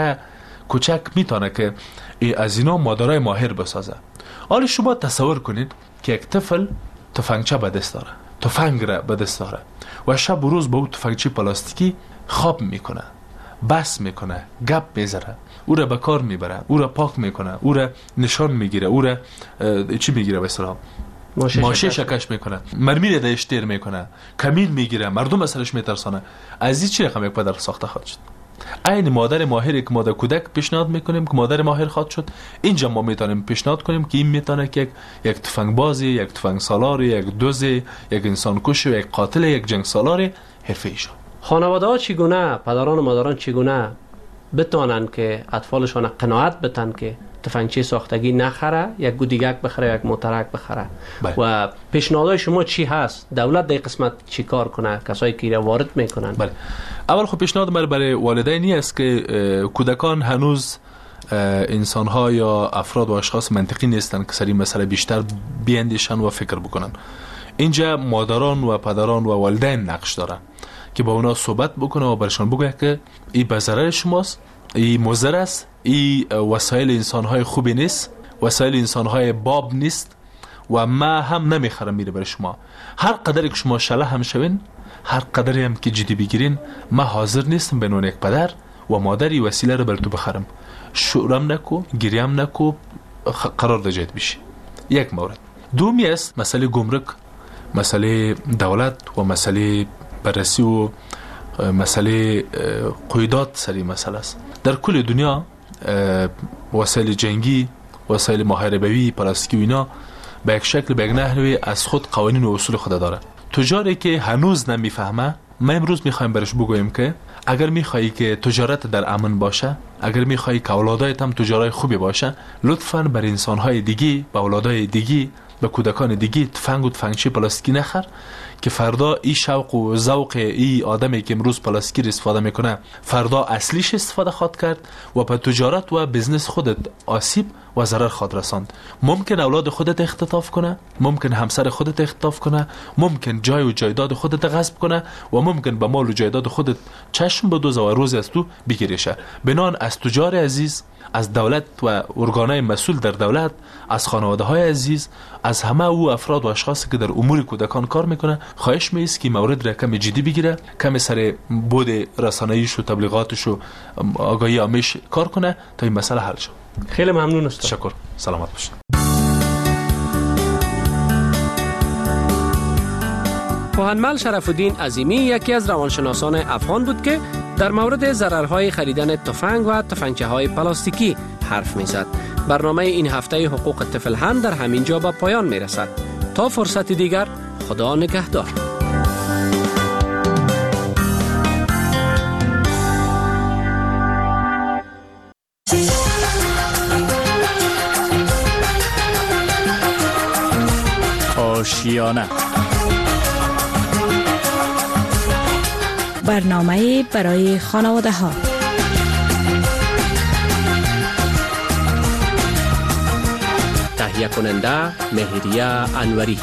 کوچک میتونه که از اینا مادرای ماهر بسازه. حالا شما تصور کنید که یک طفل تفنگچه به دست داره، تفنگ را به دست داره و شب و روز با اون تفنگچه پلاستیکی خواب میکنه، بس میکنه، گپ میزنه، او را به کار میبره، او را پاک میکنه، او را نشان میگیره، او را چی میگیره به اصطلاح ماشه شکش میکنه، مرمی را دشتیر میکنه، کمین میگیره، مردم اثرش میترسانه. از این چی رقم یک پدر ساخته خواهد شد؟ این مادر ماهری که مادر کودک پیشنهاد میکنیم که مادر ماهر خواهد شد، اینجا ما میتونیم پیشنهاد کنیم که این میتونه که یک تفنگ بازی، یک تفنگ سالاری، یک دوزی، یک انسان کشی، یک قاتل، یک جنگ سالاری حرفه‌ای شد. خانواده ها چگونه، پدران و مادران چگونه بتونن که اطفالشان قناعت بدن که تفنگچه ساختگی نخره، یک گودیگک بخره، یک موترک بخره؟ و پیشنهادهای شما چی هست؟ دولت در قسمت چی کار کنه؟ کسایی که را وارد میکنن؟ بله، اول خب پیشنهاد برای والدینی است که کودکان هنوز انسان‌ها یا افراد و اشخاص منطقی نیستن که سری مسئله بیشتر بیاندیشن و فکر بکنن. اینجا مادران و پدران و والدین نقش دارن که با اونا صحبت بکنه و برشان بگه که این به ضرر شماست، این مضر است، این وسایل انسان‌های خوبی نیست، وسایل انسان‌های باب نیست و ما هم نمیخرم میره برای شما. هر قدری که شما شله هم شوین، هر قدری هم که جدی بگیرین، ما حاضر نیستم به نوع یک پدر و مادری وسیله رو بر تو بخرم. شورم نکو، گریم نکو، قرار دجایت بشی. یک مورد. دومی است مسئله گمرک، مسئله دولت و مسئله بررسی و مسئله قیودات سری مسئله است. در کل دنیا وسایل جنگی، وسایل محاربوی، پلاستیکی و اینا به یک شکل به یک نحوی از خود قوانین و اصول خود داره. تجاری که هنوز نمیفهمه، ما امروز میخوایم برش بگویم که اگر میخوایی که تجارت در امن باشه، اگر میخوایی که اولادایت هم تجارای خوبی باشه، لطفاً بر انسانهای دیگی، به اولادای دیگی، به کودکان دیگی تفنگ و تفنگچی پلاستیکی نخر که فردا این شوق و ذوق این آدمی که امروز پلاستیکی استفاده میکنه فردا اصلیش استفاده خواهد کرد و به تجارت و بزنس خودت آسیب و ضرر خواهد رساند. ممکن اولاد خودت اختطاف کنه، ممکن همسر خودت اختطاف کنه، ممکن جای و جایداد خودت غصب کنه و ممکن به مال و جایداد خودت چشم بدوزه و روزی از تو بگیریشه. بنان از تجار عزیز، از دولت و ارگانهای مسئول در دولت، از خانواده های عزیز، از همه او افراد و اشخاصی که در امور کودکان کار میکنه خواهش میست که مورد را کم جدی بگیره، کم سر بود رسانه‌ایش و تبلیغاتش و آگاهی عامش کار کنه تا این مسئله حل شه. خیلی ممنون است. تشکر. سلامت باشید. پوهنمل شرف الدین عظیمی یکی از روانشناسان افغان بود که در مورد ضررهای خریدن تفنگ و تفنگچه‌های پلاستیکی حرف می‌زد. برنامه این هفته حقوق طفل هم در همین جا به پایان می‌رسد. تا فرصت دیگر، خدا نگهدار. آشیانه برنامه برای خانواده ها. تهیه کننده مهریه انوری.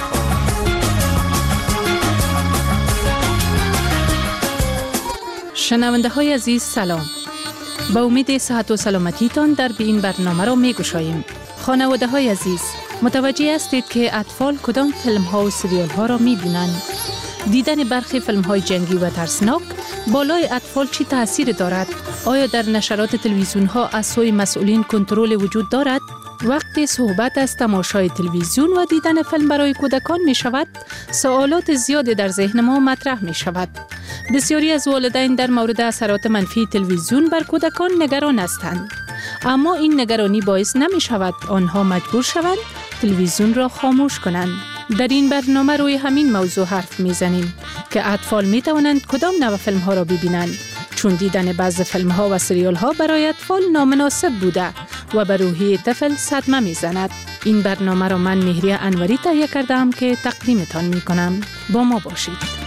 شنونده های عزیز سلام. با امید صحت و سلامتیتان در به این برنامه را می گشاییم. خانواده های عزیز، متوجه هستید که اطفال کدام فیلم ها و سریال ها را می بینند؟ دیدن برخی فیلم های جنگی و ترسناک بالای اطفال چی تأثیر دارد؟ آیا در نشرات تلویزیون ها از سوی مسئولین کنترل وجود دارد؟ وقتی صحبت از تماشای تلویزیون و دیدن فیلم برای کودکان می شود، سوالات زیادی در ذهن ما مطرح می شود. بسیاری از والدین در مورد اثرات منفی تلویزیون بر کودکان نگران هستند. اما این نگرانی باعث نمی شود آنها مجبور شوند تلویزیون را خاموش کنند. در این برنامه روی همین موضوع حرف میزنیم که اطفال می توانند کدام نوع فیلم ها را ببینند، چون دیدن بعض فیلم ها و سریال ها برای اطفال نامناسب بوده و به روحیه طفل صدمه میزند. این برنامه را من مهریه انوری تهیه کردم که تقدیمتان می کنم. با ما باشید.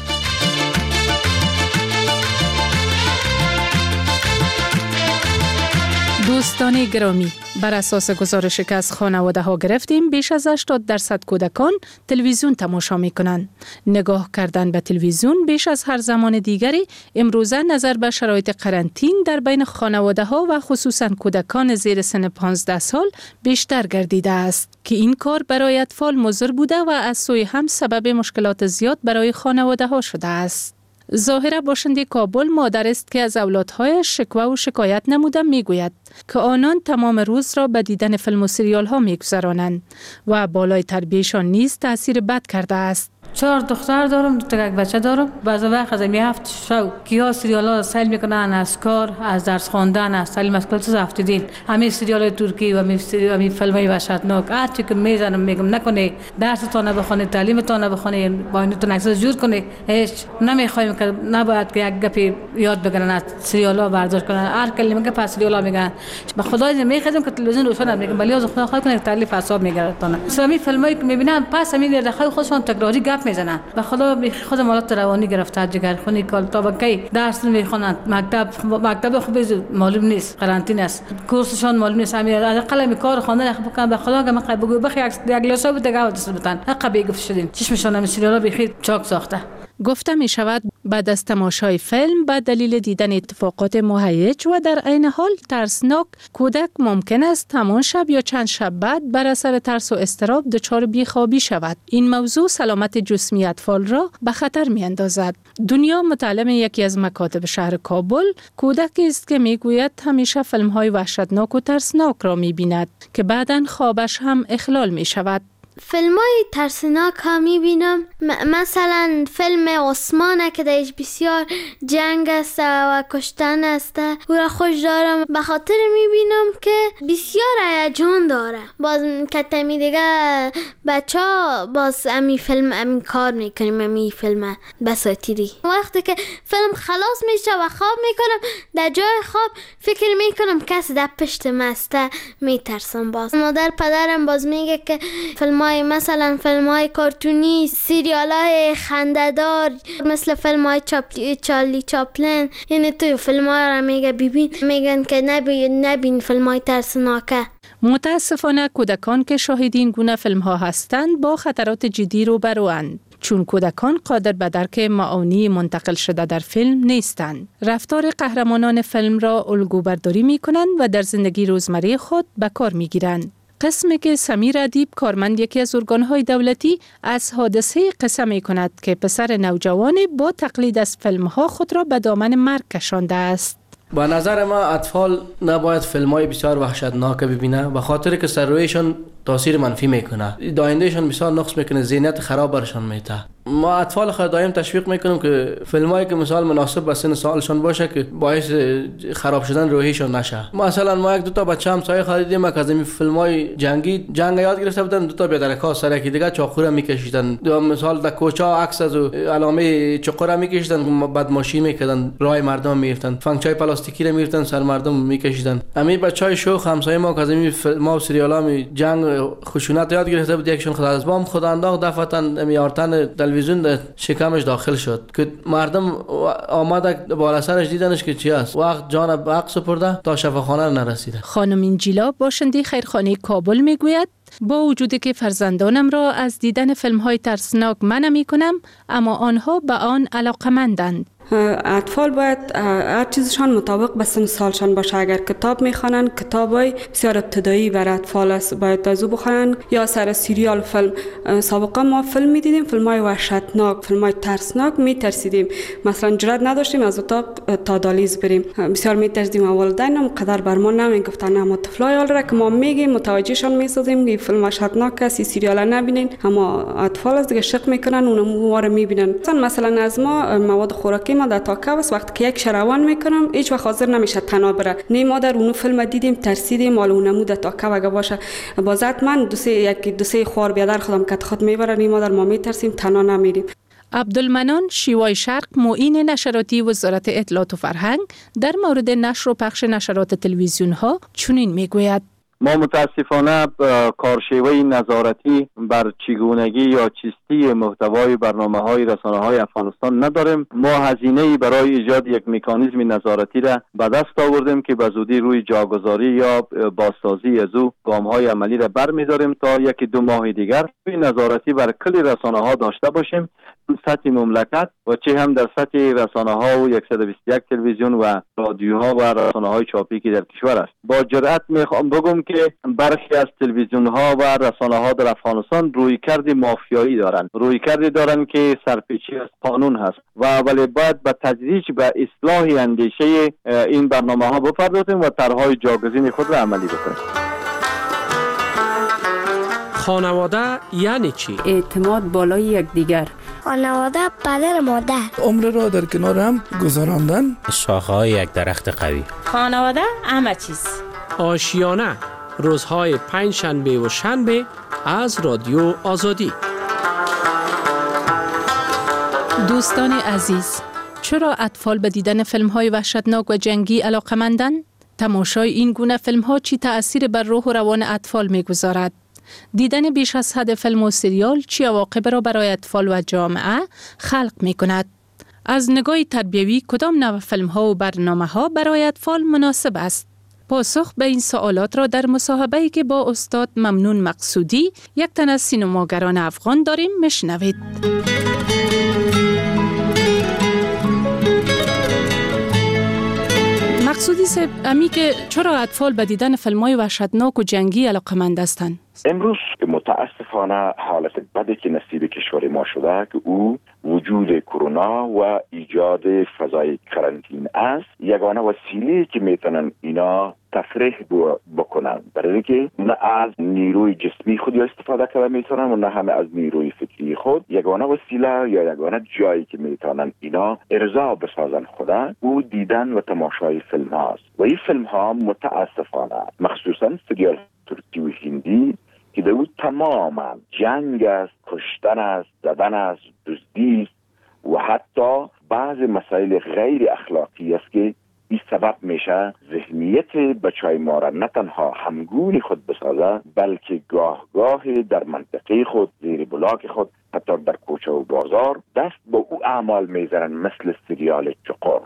دوستان گرامی، بر اساس گزارشی که از خانواده ها گرفتیم، بیش از 80% کودکان تلویزیون تماشا می کنند. نگاه کردن به تلویزیون بیش از هر زمان دیگری امروزه نظر به شرایط قرنطین در بین خانواده ها و خصوصا کودکان زیر سن 15 سال بیشتر گردیده است که این کار برای اطفال مضر بوده و از سوی هم سبب مشکلات زیاد برای خانواده ها شده است. ظاهره باشنده کابل مادر است که از اولادهایش شکوه و شکایت نموده میگوید که آنان تمام روز را به دیدن فیلم و سریال ها میگذرانند و بالای تربیتشان نیز تاثیر بد کرده است. 4 دختر دارم، 2 بچه دارم. بعضی وقت از می هفت شو کیا سریال ها سیل میکنن، از کار، از درس خواندن، از تعلیم مسئولیت رفت دین. همین سریال ترکی و همین فیلم های وحشتناک هرچی که میزنم میگم نکنه، درستون بخونه، تعلیمتون بخونه، با اینتون عکس جور کنه. هیچ نمیخوایم که نباید که یک گپی یاد بگیرن، از سریال ها برداشت کنن. هر کلمه که پس سریال ها میگن به خدای میخوام که تلویزیون روشن میگم، ولی از خدا خواهی کنه تعلیف اعصاب میگیرتونه. همین فیلمایی که میبینن پس همین دخای خودشون تکراری گپ حرف میزنن. به خدا خود مالات روانی گرفته، جگرخونی کال تا بکی درس میخونن، مکتب خوب معلوم نیست، قرنطینه است، کورسشون معلوم نیست، همین قلم کار خواندن بکنن. به خدا من بگو بخی یک گلاس آب دیگه دست بدن، حق بیگفت شدیم. چشمشون هم سریالا بخیر چاک ساخته. گفته می شود بعد از تماشای فیلم به دلیل دیدن اتفاقات مهیج و در عین حال ترسناک، کودک ممکن است همان شب یا چند شب بعد بر اثر ترس و اضطراب دچار بیخوابی شود. این موضوع سلامت جسمی اطفال را به خطر می اندازد. دنیا متعلم یکی از مکاتب شهر کابل کودکی است که می گوید همیشه فیلم های وحشتناک و ترسناک را می بیند که بعداً خوابش هم اخلال می شود. فیلمای ترسناک ها میبینم، مثلا فیلم عثمانه که درش بسیار جنگ است و کشتن است، او را خوش دارم به خاطر میبینم که بسیار هیجان داره. باز کتمی دیگه بچه ها باز امی فیلم امی کار میکنیم، امی فیلم بساتیری. وقتی که فیلم خلاص میشه و خواب میکنم، در جای خواب فکر میکنم کسی در پشت مسته میترسم. باز مادر پدرم باز میگه که مثلا فیلم های کارتونی، سریال های خنده‌دار مثل فیلم های چارلی چاپلین، یعنی تو فیلم ها را میگه ببین، میگن که نبین فیلم های ترسناکه. متاسفانه کودکان که شاهد این گونه فیلم ها هستند با خطرات جدی روبروند، چون کودکان قادر به درک معانی منتقل شده در فیلم نیستند. رفتار قهرمانان فیلم را الگوبرداری می کنند و در زندگی روزمره خود به کار می گیرند. قسمی که سمیر ادیب، کارمند یکی از ارگان‌های دولتی، از حادثه قصه می کند که پسر نوجوانی با تقلید از فیلم‌ها خود را به دامن مرگ کشانده است. با نظر ما اطفال نباید فیلم‌های بسیار وحشتناک ببینه، به خاطر که سر رویشان تاثیر منفی میکنه، دایندهشان بسیار نقص میکنه، ذهنیت خراب برشان میده. ما اطفال خود دائم تشویق میکنیم که فیلمایی که مثال مناسب به سن سالشان باشه که باعث خراب شدن روحیشان نشه. مثلا ما یک دو تا بچه همسایه خریدیم که از این فیلمای جنگ یاد گرفته بودن، دو تا بیادرکا سر یکی دیگه چاقو میکشیدن، مثال در کوچه عکس از علامه چقور میکشیدن، بعد ماشین میکردن راه مردم میرفتن، فنگچای پلاستیکی رو میرفتن سر مردم میکشیدن. همین بچهای شوخ همسایه ما که از این فیلم‌ها و سریالا جنگ خشونت یاد گرفته بود، یکشون خود از بام خود انداخت دفتن میارتن تلویزیون شکمش داخل شد که مردم آمده بالا سرش دیدنش که چی است، وقت جان به حق سپرده تا شفاخانه نرسیده. خانم اینجیلا باشنده خیرخانه کابل میگوید با وجودی که فرزندانم را از دیدن فیلم‌های ترسناک منع می‌کنم، اما آنها به آن علاقه‌مندند. اطفال باید هر چیزشان مطابق به سن سالشان باشه. اگر کتاب میخوانن، کتابای بسیار ابتدایی برای اطفال است، باید از او بخونن. یا سر سریال فیلم، سابقا ما فیلم میدیدیم، فیلمای وحشتناک، فیلمای ترسناک، میترسیدیم، مثلا جرئت نداشتیم از اتاق تا دالیز بریم، بسیار میترسیدیم. والدینم قدر بر ما نمیگفتن، اما طفلای حال را که ما میگیم متوجهشان میسازیم که فیلم وحشتناک است، سریال نبینین، اما اطفال از دیگه شق میکنن، اونم ما رو میبینن. مثلا از ما مواد خوراکی ما در تاکه است، وقتی که یک شروان میکنم هیچ وقت حاضر نمیشه تنها بره. نه ما در اون فیلم دیدیم ترسیدیم، مال اونمو در تاکه وگه باشه بازات من دو سه خوار بیادر خودم کت خود میبره، نه ما در ما میترسیم، تنها نمیریم. عبدالمنان شیوای شرق، معین نشراتی وزارت اطلاعات و فرهنگ، در مورد نشر و پخش نشرات تلویزیون ها چنین میگوید: ما متاسفانه کارشیوه نظارتی بر چگونگی یا چیستی محتوای برنامه‌های رسانه‌های افغانستان نداریم. ما هزینه‌ای برای ایجاد یک مکانیزم نظارتی را به دست آوردیم که به زودی روی جاگذاری یا بازسازی از او گام‌های عملی را برمی‌داریم تا 1-2 ماه دیگر این نظارتی بر کل رسانه‌ها داشته باشیم، سطح مملکت و چه هم در سطح رسانه‌ها و 121 تلویزیون و رادیوها و رسانه‌های چاپی که در کشور است. با جرأت میخوام بگم که برخی از تلویزیون‌ها و رسانه‌ها در افغانستان رویکرد مافیایی دارند، رویکردی دارند که سرپیچی از قانون هست و ولی باید به تدریج به اصلاح اندیشه این برنامه‌ها بپردازیم و طرح‌های جاگزین خود را عملی بکنیم. خانواده یعنی چی؟ اعتماد بالای یکدیگر. خانواده پدر مادر. عمر را در کنار هم گذراندن. شاخه‌های یک درخت قوی. خانواده همه چیز. آشیانه، روزهای 5 شنبه و شنبه از رادیو آزادی. دوستان عزیز، چرا اطفال به دیدن فیلم‌های وحشتناک و جنگی علاقه‌مندند؟ تماشای این گونه فیلم‌ها چی تأثیر بر روح و روان اطفال می‌گذارد؟ دیدن بیش از حد فیلم و سریال چه عواقب را برای اطفال و جامعه خلق می کند؟ از نگاه تربیوی کدام نوع فیلم ها و برنامه ها برای اطفال مناسب است؟ پاسخ به این سوالات را در مصاحبه‌ای که با استاد ممنون مقصودی، یک تن از سینماگران افغان داریم میشنوید. مقصودی صاحب، امی که چرا اطفال به دیدن فیلم‌های وحشتناک و جنگی علاقه‌مند هستند؟ امروز متاسفانه حالت بدی که نصیب کشور ما شده که او وجود کرونا و ایجاد فضای کرانتین است، یگانه وسیله که میتونن اینا تفریح بکنن، برای که نه از نیروی جسمی خود استفاده کنن میتونن و نه همه از نیروی فکری خود. یگانه وسیله یا یگانه جایی که میتونن اینا ارضا بسازن خدا، او دیدن و تماشای فیلم هاست. و این فیلم ها متاسفانه مخصوصا سریال ترکی و هندی که در او تماما جنگ است، کشتن است، زدن است، دزدی است و حتی بعض مسائل غیر اخلاقی است که این سبب میشه ذهنیت بچهای ما را نه تنها همگونی خود بسازه، بلکه گاه در منطقه خود، زیر بلاک خود، حتی در کوچه و بازار دست با او اعمال میزنن، مثل سریال چقر،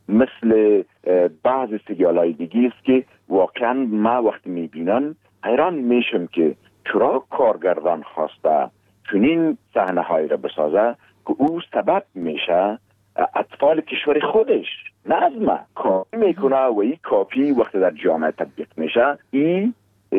مثل بعض سریال‌های دیگه است که واقعا ما وقتی میبینن حیران میشم که چرا کارگردان خواسته چنین صحنه‌هایی را بسازه که او سبب میشه اطفال کشور خودش نه از ما کاپی میکنه و این کاپی وقتی در جامعه تطبیق میشه این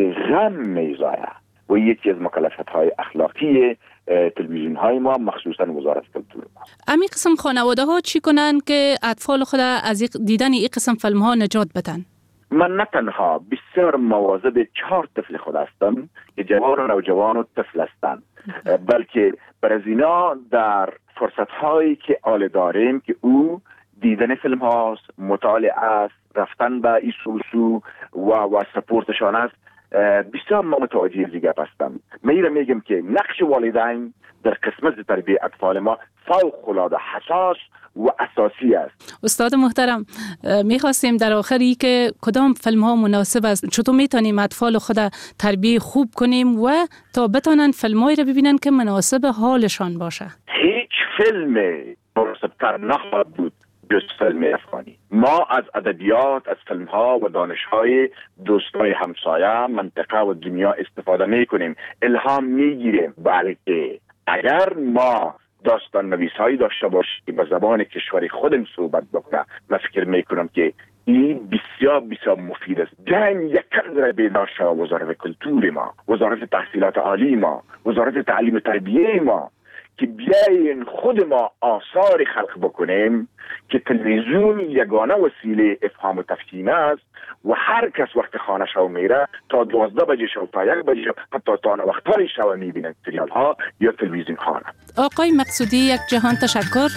غم میزایه و یکی از مکلفیت‌های اخلاقی تلویزیون های ما، مخصوصا وزارت کلتور ما. امی قسم خانواده ها چی کنن که اطفال خود از دیدن این قسم فیلم ها نجات بدن؟ من نه تنها بسیار مواظب 4 طفل خود هستم که جوان و نوجوان و طفل هستند، بلکه بر از اینا در فرصت هایی که آل داریم که او دیدن فیلم هاست، مطالعه است، رفتن به ایسوسو و سپورتشان است، بسیار ما متوجه دیگه هستم. من میگم که نقش والدین در قسمت تربیت اطفال ما فوق‌العاده حساس و اساسی است. استاد محترم، میخواستیم در آخری که کدام فیلم ها مناسب است، چطور میتونیم اطفال خود تربیت خوب کنیم و تا بتونن فیلمایی رو ببینن که مناسب حالشان باشه؟ هیچ فیلم مناسب‌تر نخواهد بود جز فیلم افغانی. ما از ادبیات، از فیلم ها و دانش های دوستای همسایه، منطقه و دنیا استفاده میکنیم، الهام میگیریم، بلکه اگر ما داستان نویس هایی داشته باشیم که به زبان کشوری خودم صحبت بکنه، من فکر میکنم که این بسیار مفید است. جنگ یک کردر بیدار شد وزارت کلتور ما، وزارت تحصیلات عالی ما، وزارت تعلیم و تربیه ما، که بیاین خود ما آثار خلق بکنیم که تلویزیون یگانه وسیله افهام و تفهیم است و هر کس وقت خانه شو میره تا 12 بجه شو تا 1 بجه حتی تا وقتهای شو میبینن سریال ها یا تلویزیون خانه. آقای مقصودی، یک جهان تشکر.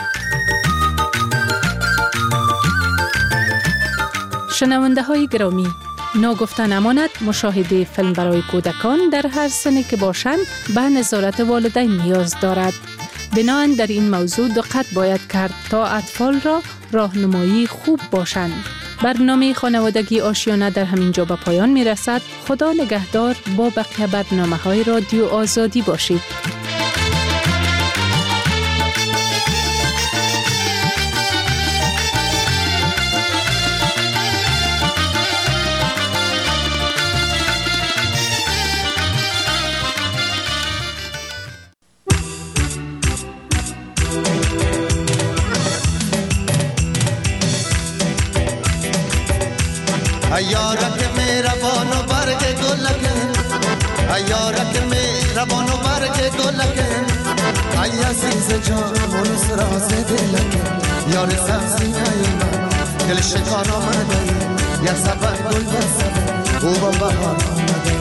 شنونده های گرامی، ناگفته نماند مشاهده فیلم برای کودکان در هر سنی که باشند به نظارت والدین نیاز دارد. بنابراین در این موضوع دقت باید کرد تا اطفال را راهنمایی خوب باشند. برنامه خانوادگی آشیانه در همین جا به پایان می رسد. خدا نگهدار. با بقیه برنامه‌های رادیو آزادی باشید. ایارک میرا بانو برگ گلکه، ایارک میرا بانو برگ گلکه، ای عزیز جان منوس راز دلکه، یار سبزی نیما دل شکار آمده، یا سبر گل بسده او با بهار آمده.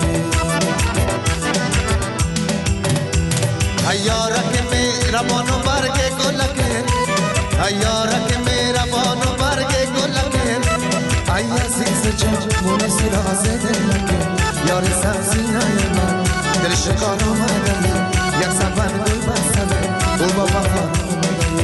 ایارک میرا بانو برگ گلکه، ایارک میرا بانو برگ گلکه، ای عزیز جان منوس راز دلکه، یار سبزی نیما دل شکار آمده، یک سفر گل بسده او با بهار آمده.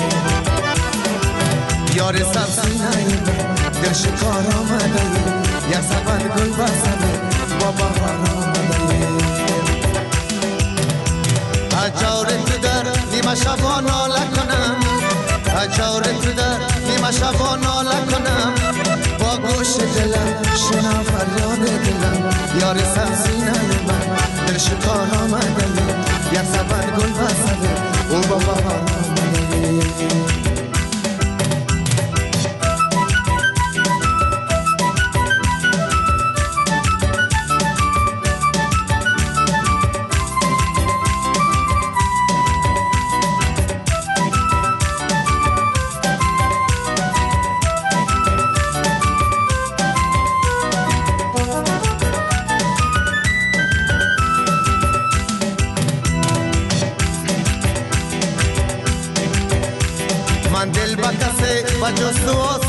یار سبزی نیما دل شکار آمده، یک سفر گل بسده با بهار آمده. دلم شنا فریاد دلم یار سرزینه من دل شکار آمده یک سفر گل بسده او با بهار آمده با جست و